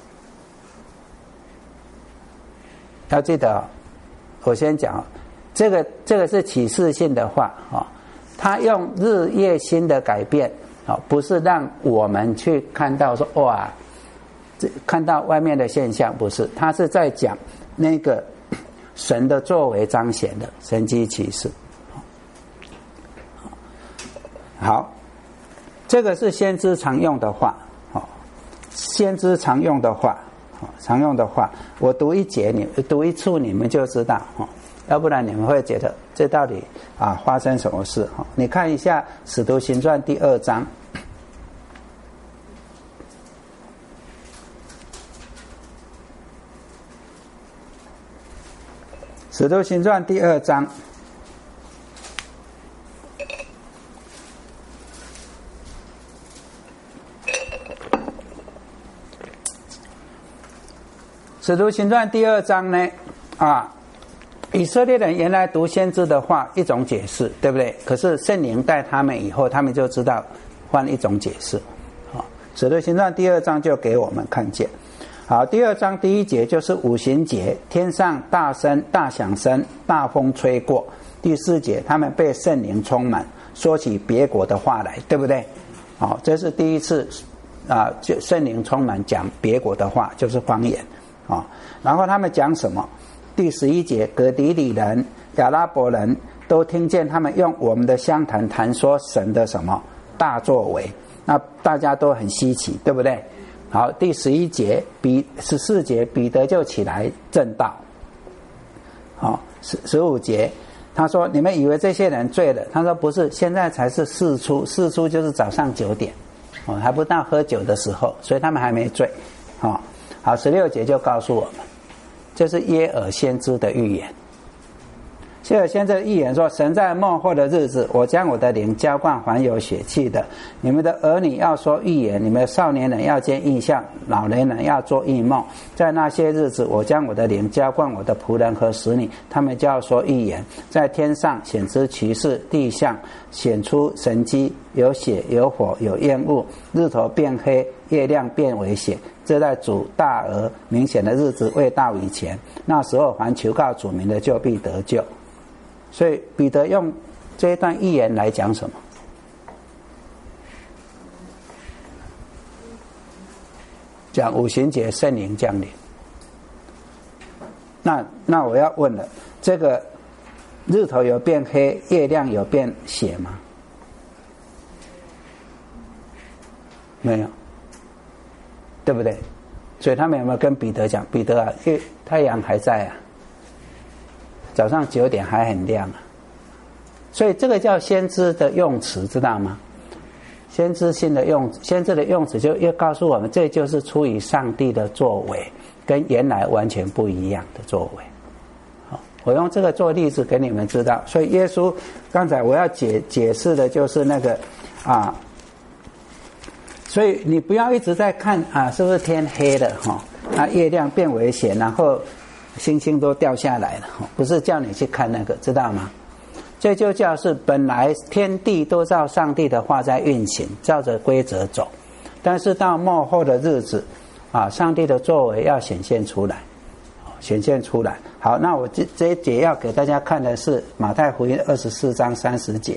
要记得，我先讲，这个这个是启示性的话啊，他用日月星的改变啊，不是让我们去看到说哇，这看到外面的现象，不是，他是在讲那个神的作为彰显的神迹启示。好。这个是先知常用的话，哦，先知常用的话，哦，常用的话，我读一节，你读一处，你们就知道，哦，要不然你们会觉得这到底啊发生什么事？哦，你看一下《使徒行传》第二章，《使徒行传》第二章。使徒行传第二章呢，啊，以色列人原来读先知的话一种解释，对不对？可是圣灵带他们以后，他们就知道换一种解释。好，使徒行传第二章就给我们看见。好，第二章第一节就是五旬节，天上大声大响声，大风吹过。第四节，他们被圣灵充满，说起别国的话来，对不对？好，这是第一次啊，就圣灵充满讲别国的话，就是方言。啊，然后他们讲什么？第十一节，葛底里人、亚拉伯人都听见他们用我们的乡谈谈说神的什么大作为，那大家都很稀奇，对不对？好，第十一节，彼十四节，彼得就起来证道。好，十十五节，他说：“你们以为这些人醉了？”他说：“不是，现在才是巳初，巳初就是早上九点，哦，还不到喝酒的时候，所以他们还没醉。”哦。好，十六节就告诉我们， 这是耶尔先知的预言。耶尔先知的预言说，神在末后的日子，我将我的灵浇灌凡有血气的，你们的儿女要说预言，你们的少年人要见异象，老年人要做异梦。在那些日子，我将我的灵浇灌我的仆人和使女，他们就要说预言。在天上显出奇事，地上显出神迹，有血有火有烟雾，日头变黑，月亮变为血。这在主大而明显的日子未到以前，那时候凡求告主名的就必得救。所以彼得用这一段预言来讲什么？讲五旬节圣灵降临。那那我要问了，这个日头有变黑，月亮有变血吗？没有，对不对？所以他们有没有跟彼得讲，彼得啊，月太阳还在啊，早上九点还很亮啊。所以这个叫先知的用词，知道吗？先知性的用先知的用词就要告诉我们，这就是出于上帝的作为，跟原来完全不一样的作为。好，我用这个做例子给你们知道。所以耶稣刚才我要解解释的就是那个啊，所以你不要一直在看啊，是不是天黑了哈？啊，月亮变为血，然后星星都掉下来了，不是叫你去看那个，知道吗？这就叫是本来天地都照上帝的话在运行，照着规则走，但是到末后的日子啊，上帝的作为要显现出来，显现出来。好，那我这这一节要给大家看的是马太福音二十四章三十节。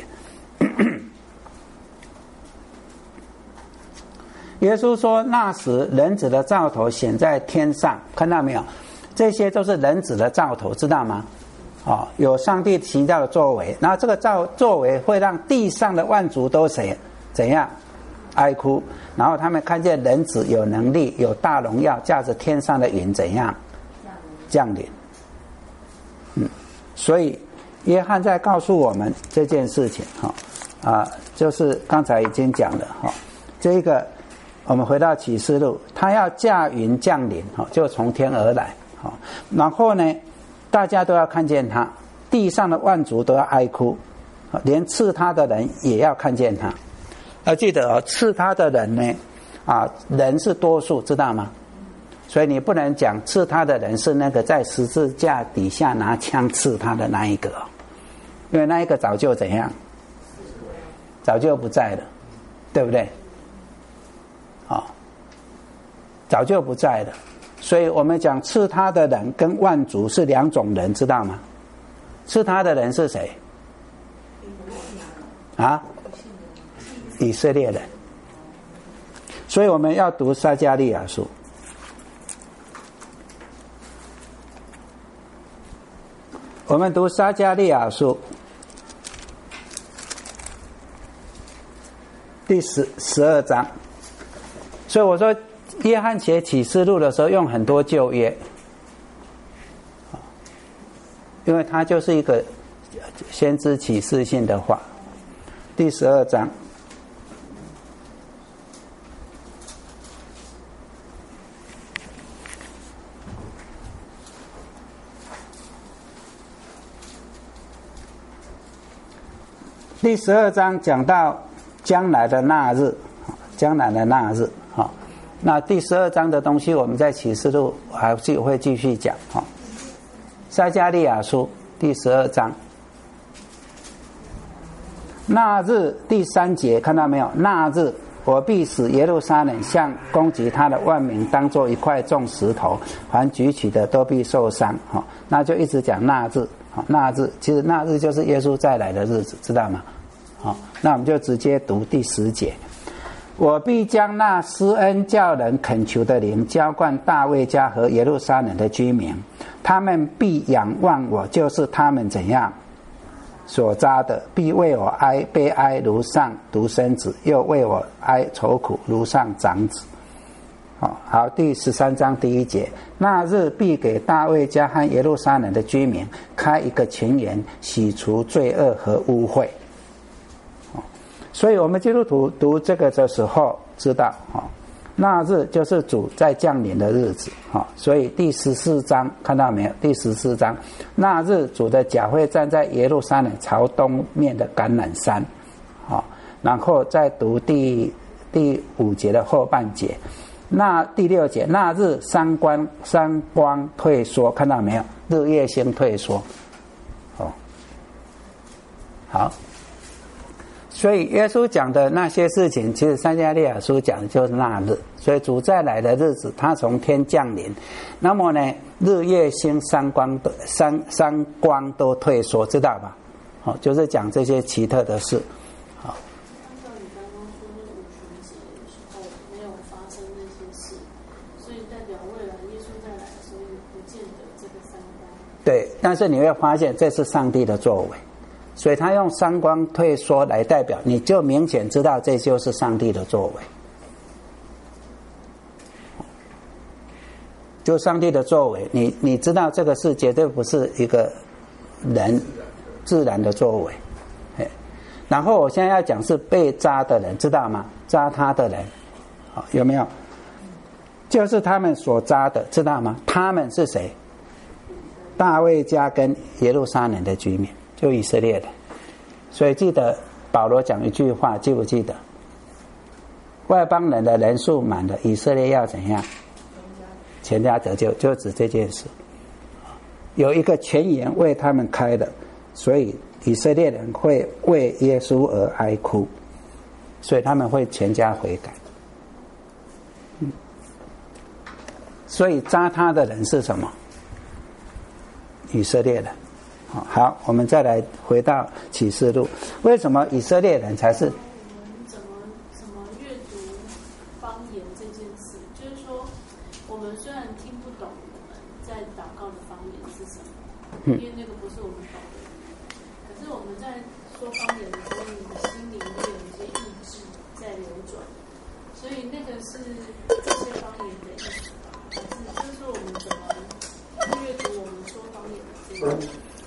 耶稣说，那时人子的兆头显在天上，看到没有？这些都是人子的兆头，知道吗？哦，有上帝奇妙的作为，然后这个造作为会让地上的万族都谁怎样哀哭，然后他们看见人子有能力，有大荣耀，驾着天上的云怎样降临。嗯，所以约翰在告诉我们这件事情哈啊，就是刚才已经讲了哈，这个我们回到启示录，他要驾云降临哈，就从天而来哈，然后呢？大家都要看见他，地上的万族都要哀哭，连刺他的人也要看见他。要记得哦，刺他的人呢，啊，人是多数，知道吗？所以你不能讲刺他的人是那个在十字架底下拿枪刺他的那一个，因为那一个早就怎样，早就不在了，对不对？啊，早就不在了。所以我们讲刺他的人跟万族是两种人，知道吗？刺他的人是谁？啊，以色列人。所以我们要读撒迦利亚书。我们读撒迦利亚书第十十二章。所以我说约翰写启示录的时候用很多旧约，因为它就是一个先知启示性的话。第十二章第十二章讲到将来的那日，将来的那日。那第十二章的东西我们在启示录还会继续讲。撒迦利亚书第十二章，那日第三节看到没有？那日我必使耶路撒冷像攻击他的万民当作一块重石头，凡举起的都必受伤。那就一直讲那日，那日其实那日就是耶稣再来的日子，知道吗？好，那我们就直接读第十节。我必将那施恩叫人恳求的灵浇灌大卫家和耶路撒冷的居民，他们必仰望我，就是他们怎样所扎的，必为我哀悲哀如上独生子，又为我哀愁苦如上长子。好，好，第十三章第一节，那日必给大卫家和耶路撒冷的居民开一个泉源，洗除罪恶和污秽。所以我们基督徒读这个的时候知道， 那日就是主在降临的日子，哈，所以第十四章看到没有？第十四章，那日主的脚会站在耶路撒冷朝东面的橄榄山，好，然后再读第第五节的后半节，那第六节，那日三光三光退缩，看到没有？日月星退缩，哦，好。所以耶稣讲的那些事情，其实撒迦利亚书讲的就是那日。所以主再来的日子，他从天降临，那么呢，日月星三光都三三光都退缩，知道吧？好、哦，就是讲这些奇特的事。好、哦。 按照你刚刚说那五旬节的时候没有发生那些事，所以代表未来耶稣再来的时候也不见得这个三光。 对，但是你会发现这是上帝的作为。所以他用三光退缩来代表，你就明显知道这就是上帝的作为，就上帝的作为，你你知道这个事绝对不是一个人自然的作为。然后我现在要讲是被扎的人，知道吗？扎他的人，有没有？就是他们所扎的，知道吗？他们是谁？大卫家跟耶路撒冷的居民。就以色列的，所以记得保罗讲一句话，记不记得？外邦人的人数满了，以色列要怎样？全家得救，就指这件事。有一个泉源为他们开的，所以以色列人会为耶稣而哀哭，所以他们会全家悔改。嗯，所以扎他的人是什么？以色列人。好，我们再来回到启示录，为什么以色列人才是？ 我们怎么怎么阅读方言这件事？就是说，我们虽然听不懂我们在祷告的方言是什么，因为那个不是我们懂的语言，可是我们在说方言的时候，你的心里会有一些意志在流转，所以那个是这些方言的意思吧？还是就是说我们怎么阅读我们说方言的这个？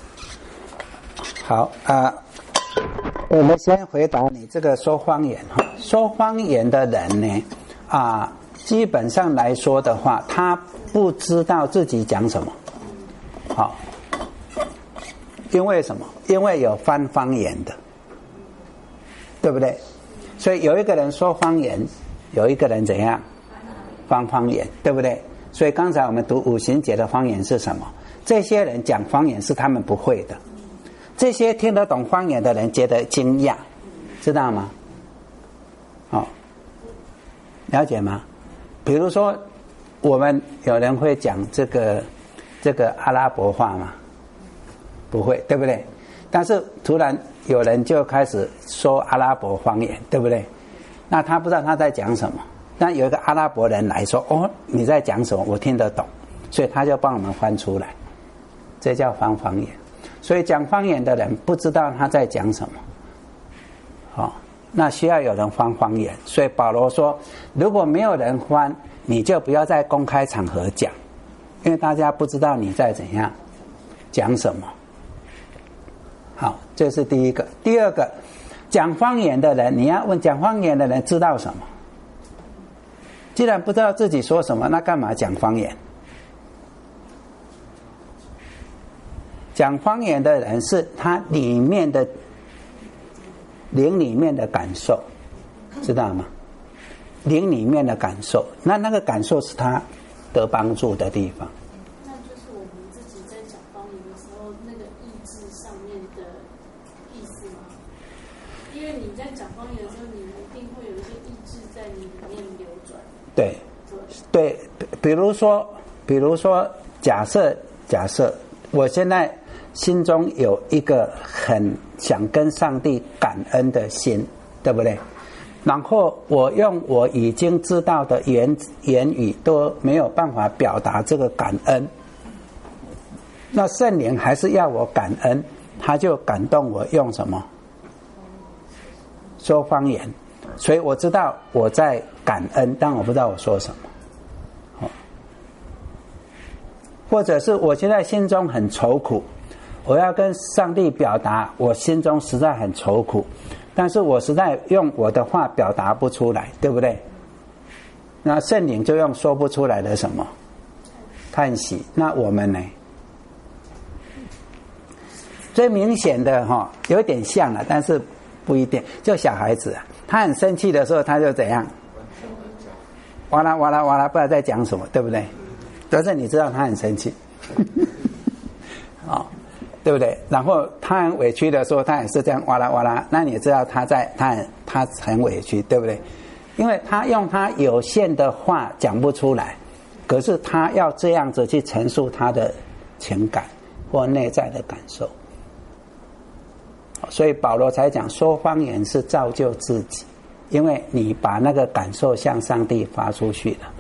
好啊、呃，我们先回答你这个说方言哈。说方言的人呢，啊、呃，基本上来说的话，他不知道自己讲什么。好，因为什么？因为有翻方言的，对不对？所以有一个人说方言，有一个人怎样翻方言，对不对？所以刚才我们读五旬节的方言是什么？这些人讲方言是他们不会的。这些听得懂方言的人觉得惊讶，知道吗？哦，了解吗？比如说，我们有人会讲这个这个阿拉伯话吗？不会，对不对？但是突然有人就开始说阿拉伯方言，对不对？那他不知道他在讲什么。那有一个阿拉伯人来说：“哦，你在讲什么？我听得懂。”所以他就帮我们翻出来，这叫翻方言。所以讲方言的人不知道他在讲什么，好、哦，那需要有人翻方言。所以保罗说，如果没有人翻，你就不要在公开场合讲，因为大家不知道你在怎样讲什么。好，这是第一个。第二个，讲方言的人，你要问讲方言的人知道什么？既然不知道自己说什么，那干嘛讲方言？讲方言的人是他里面的灵里面的感受，知道吗？灵里面的感受，那那个感受是他得帮助的地方。 那就是我们自己在讲方言的时候，那个意志上面的意思吗？因为你在讲方言的时候，你一定会有一些意志在你里面流转。 对，对，比如说，比如说，假设假设我现在心中有一个很想跟上帝感恩的心，对不对？然后我用我已经知道的言言语都没有办法表达这个感恩，那圣灵还是要我感恩，他就感动我用什么？说方言。所以我知道我在感恩，但我不知道我说什么。或者是我现在心中很愁苦，我要跟上帝表达我心中实在很愁苦，但是我实在用我的话表达不出来，对不对？ 那圣灵就用说不出来的什么叹息。那我们呢？最明显的哈，有点像了，但是不一定。就小孩子啊，他很生气的时候，他就怎样？哇啦哇啦哇啦，不知道在讲什么，对不对？但是你知道他很生气，哦，对不对？然后他很委屈的时候，他也是这样哇啦哇啦，那你知道他在他很他很委屈，对不对？因为他用他有限的话讲不出来，可是他要这样子去陈述他的情感或内在的感受。所以保罗才讲说方言是造就自己，因为你把那个感受向上帝发出去了。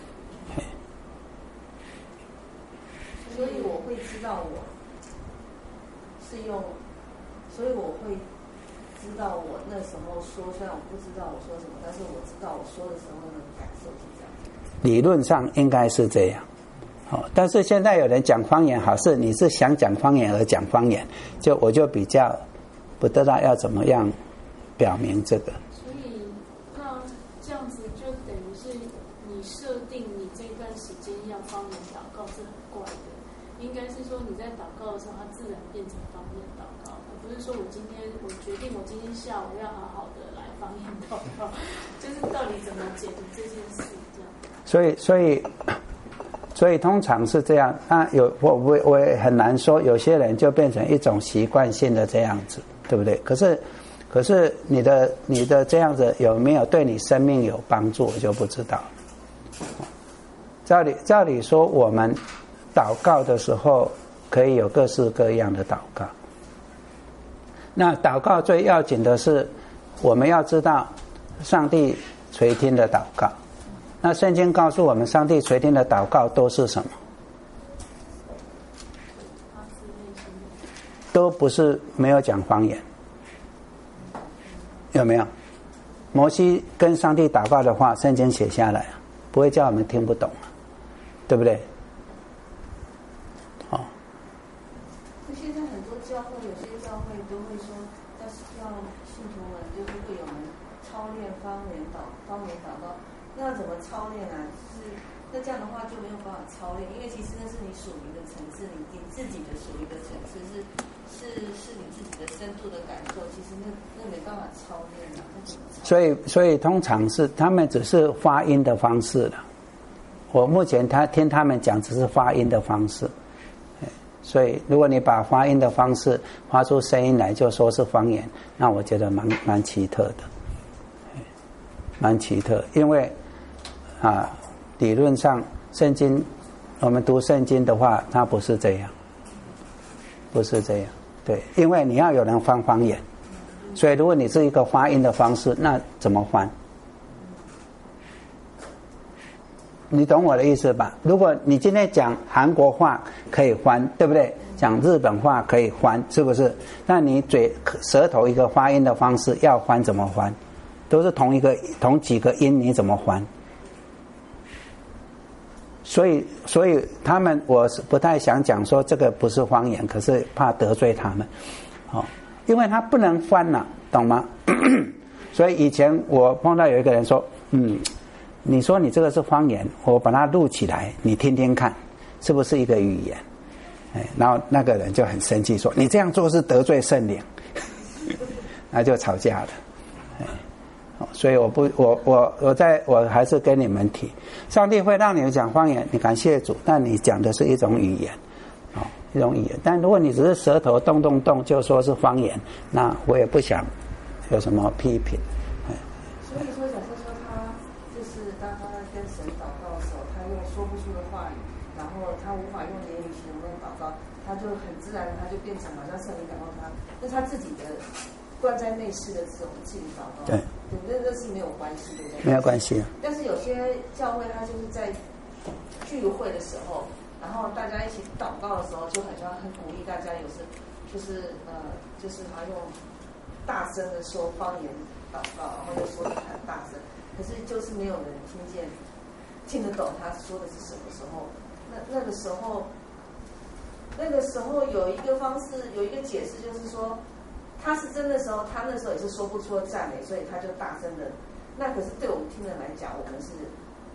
所以我会知道我是用，所以我会知道我那时候说，虽然我不知道我说什么，但是我知道我说的时候的感受是这样。 理论上应该是这样。哦，但是现在有人讲方言，好是你是想讲方言而讲方言，就我就比较不知道要怎么样表明这个。 所以那这样子就等于是你设定你这段时间要方言祷告是很怪的，应该是说你在祷告的时候，它自然变成方言祷告，而不是说我今天我决定我今天下午要好好的来方言祷告，就是到底怎么解读这件事这样。 所以，所以。所以通常是这样，那有我我我也很难说，有些人就变成一种习惯性的这样子，对不对？可是，可是你的你的这样子有没有对你生命有帮助，我就不知道。照理照理说，我们祷告的时候可以有各式各样的祷告。那祷告最要紧的是，我们要知道上帝垂听的祷告。那圣经告诉我们，上帝垂听的祷告都是什么？都不是没有讲方言，有没有？摩西跟上帝祷告的话，圣经写下来，不会叫我们听不懂，对不对？哦。 现在很多教会，有些教会都会说，要要信徒们就是会有人操练方言祷方言祷告。那怎么操练啊？就是那这样的话就没有办法操练，因为其实那是你属灵的层次，你你自己的属灵的层次是是是你自己的深度的感受，其实那那没办法操练啊。 所以所以通常是他们只是发音的方式了。我目前他听他们讲只是发音的方式，所以如果你把发音的方式发出声音来，就说是方言，那我觉得蛮蛮奇特的，蛮奇特，因为。啊，理论上圣经，我们读圣经的话，它不是这样，不是这样，对，因为你要有人翻方言，所以如果你是一个发音的方式，那怎么翻？你懂我的意思吧？如果你今天讲韩国话可以翻，对不对？讲日本话可以翻，是不是？那你嘴舌头一个发音的方式要翻怎么翻？都是同一个同几个音，你怎么翻？所以，所以他们我是不太想讲说这个不是方言，可是怕得罪他们，哦，因为他不能翻了，懂吗？所以以前我碰到有一个人说，嗯，你说你这个是方言，我把它录起来，你听听看，是不是一个语言？哎，然后那个人就很生气说，你这样做是得罪圣灵，那就吵架了。所以我不，我我我在我还是跟你们提，上帝会让你们讲方言，你感谢主，但你讲的是一种语言，哦，一种语言。但如果你只是舌头动动动就说是方言，那我也不想有什么批评。 所以说，假设说他就是当他跟神祷告的时候，他用说不出的话语，然后他无法用言语形容的祷告，他就很自然，他就变成好像圣灵感动他，那他自己的。关在内室的这种自己祷告， 对， 对，那那是没有关系，对不对？ 没有关系。 但是有些教会，他就是在聚会的时候，然后大家一起祷告的时候，就很像很鼓励大家，有时就是呃，就是他用大声的说方言祷告，然后又说的很大声，可是就是没有人听见，听得懂他说的是什么时候。那那个时候，那个时候有一个方式，有一个解释，就是说。他是真的时候，他那时候也是说不出赞美，所以他就大声的。那可是对我们听人来讲，我们是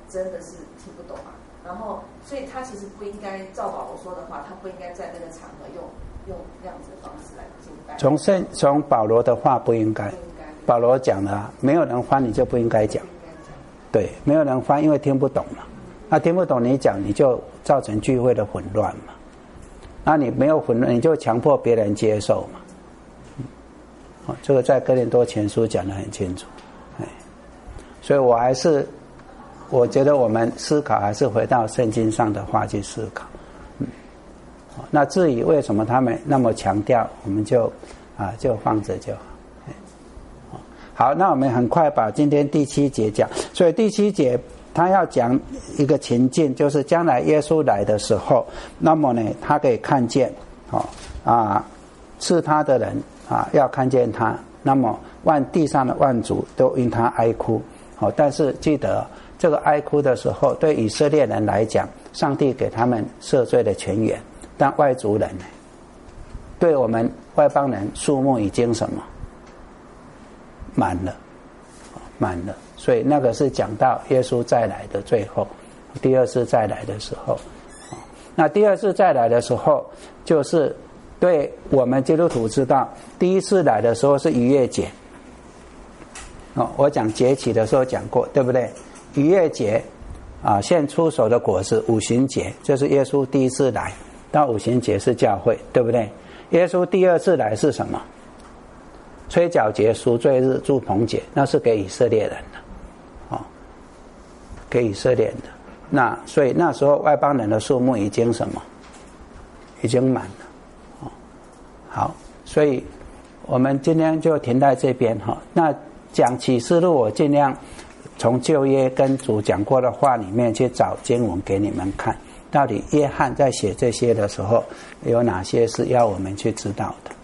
真的是听不懂啊。然后，所以他其实不应该照保罗说的话，他不应该在那个场合用用那样子的方式来敬拜。 从圣从保罗的话不应该，保罗讲的啊，没有人翻你就不应该讲。对，没有人翻，因为听不懂嘛。那听不懂你讲，你就造成聚会的混乱嘛。那你没有混乱，你就强迫别人接受嘛。哦，这个在哥林多前书讲得很清楚。哎，所以我还是，我觉得我们思考还是回到圣经上的话去思考。嗯，那至于为什么他们那么强调，我们就啊就放着就好。好，那我们很快把今天第七节讲。所以第七节他要讲一个情境，就是将来耶稣来的时候，那么呢，他可以看见，哦啊，是他的人啊，要看见他，那么万地上的万族都因他哀哭。好，但是记得这个哀哭的时候，对以色列人来讲，上帝给他们赦罪的泉源，但外族人呢，对我们外邦人数目已经什么？满了，满了，所以那个是讲到耶稣再来的最后，第二次再来的时候。那第二次再来的时候，就是对我们基督徒知道，第一次来的时候是逾越节。哦，我讲节期的时候讲过，对不对？逾越节啊，现出手的果子，五旬节就是耶稣第一次来，到五旬节是教会，对不对？耶稣第二次来是什么？吹角节、赎罪日、住棚节，那是给以色列人的，哦，给以色列人的。那所以那时候外邦人的数目已经什么？已经满了，哦，好，所以我们今天就停在这边哈。那讲启示录，我尽量从旧约跟主讲过的话里面去找经文给你们看，到底约翰在写这些的时候有哪些是要我们去知道的。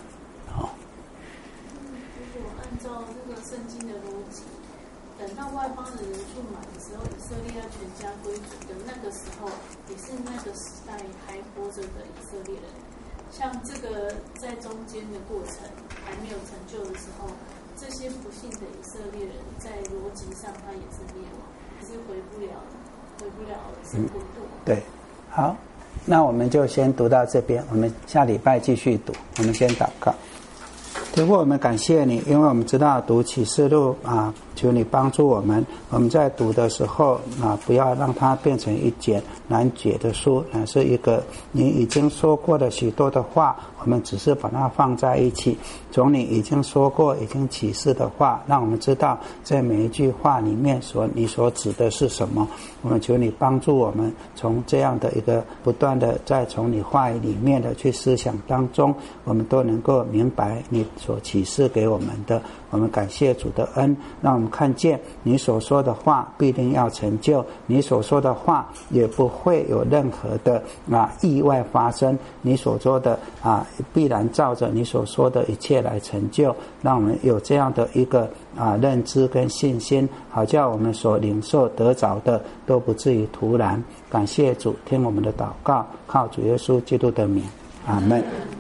像这个在中间的过程还没有成就的时候，这些不信的以色列人在逻辑上他也是灭亡，也是回不了回不了神国度。 对，好，那我们就先读到这边，我们下礼拜继续读。我们先祷告。天父，我们感谢你，因为我们知道读启示录啊，求你帮助我们。我们在读的时候啊，不要让它变成一卷难解的书，乃是一个你已经说过的许多的话，我们只是把它放在一起。从你已经说过、已经启示的话，让我们知道在每一句话里面所你所指的是什么。我们求你帮助我们，从这样的一个不断的在从你话语里面的去思想当中，我们都能够明白你所启示给我们的。我们感谢主的恩，让我们看见你所说的话必定要成就，你所说的话也不会有任何的啊意外发生，你所说的啊必然照着你所说的一切来成就。让我们有这样的一个啊认知跟信心，好叫我们所领受得着的都不至于突然。感谢主，听我们的祷告，靠主耶稣基督的名，阿们。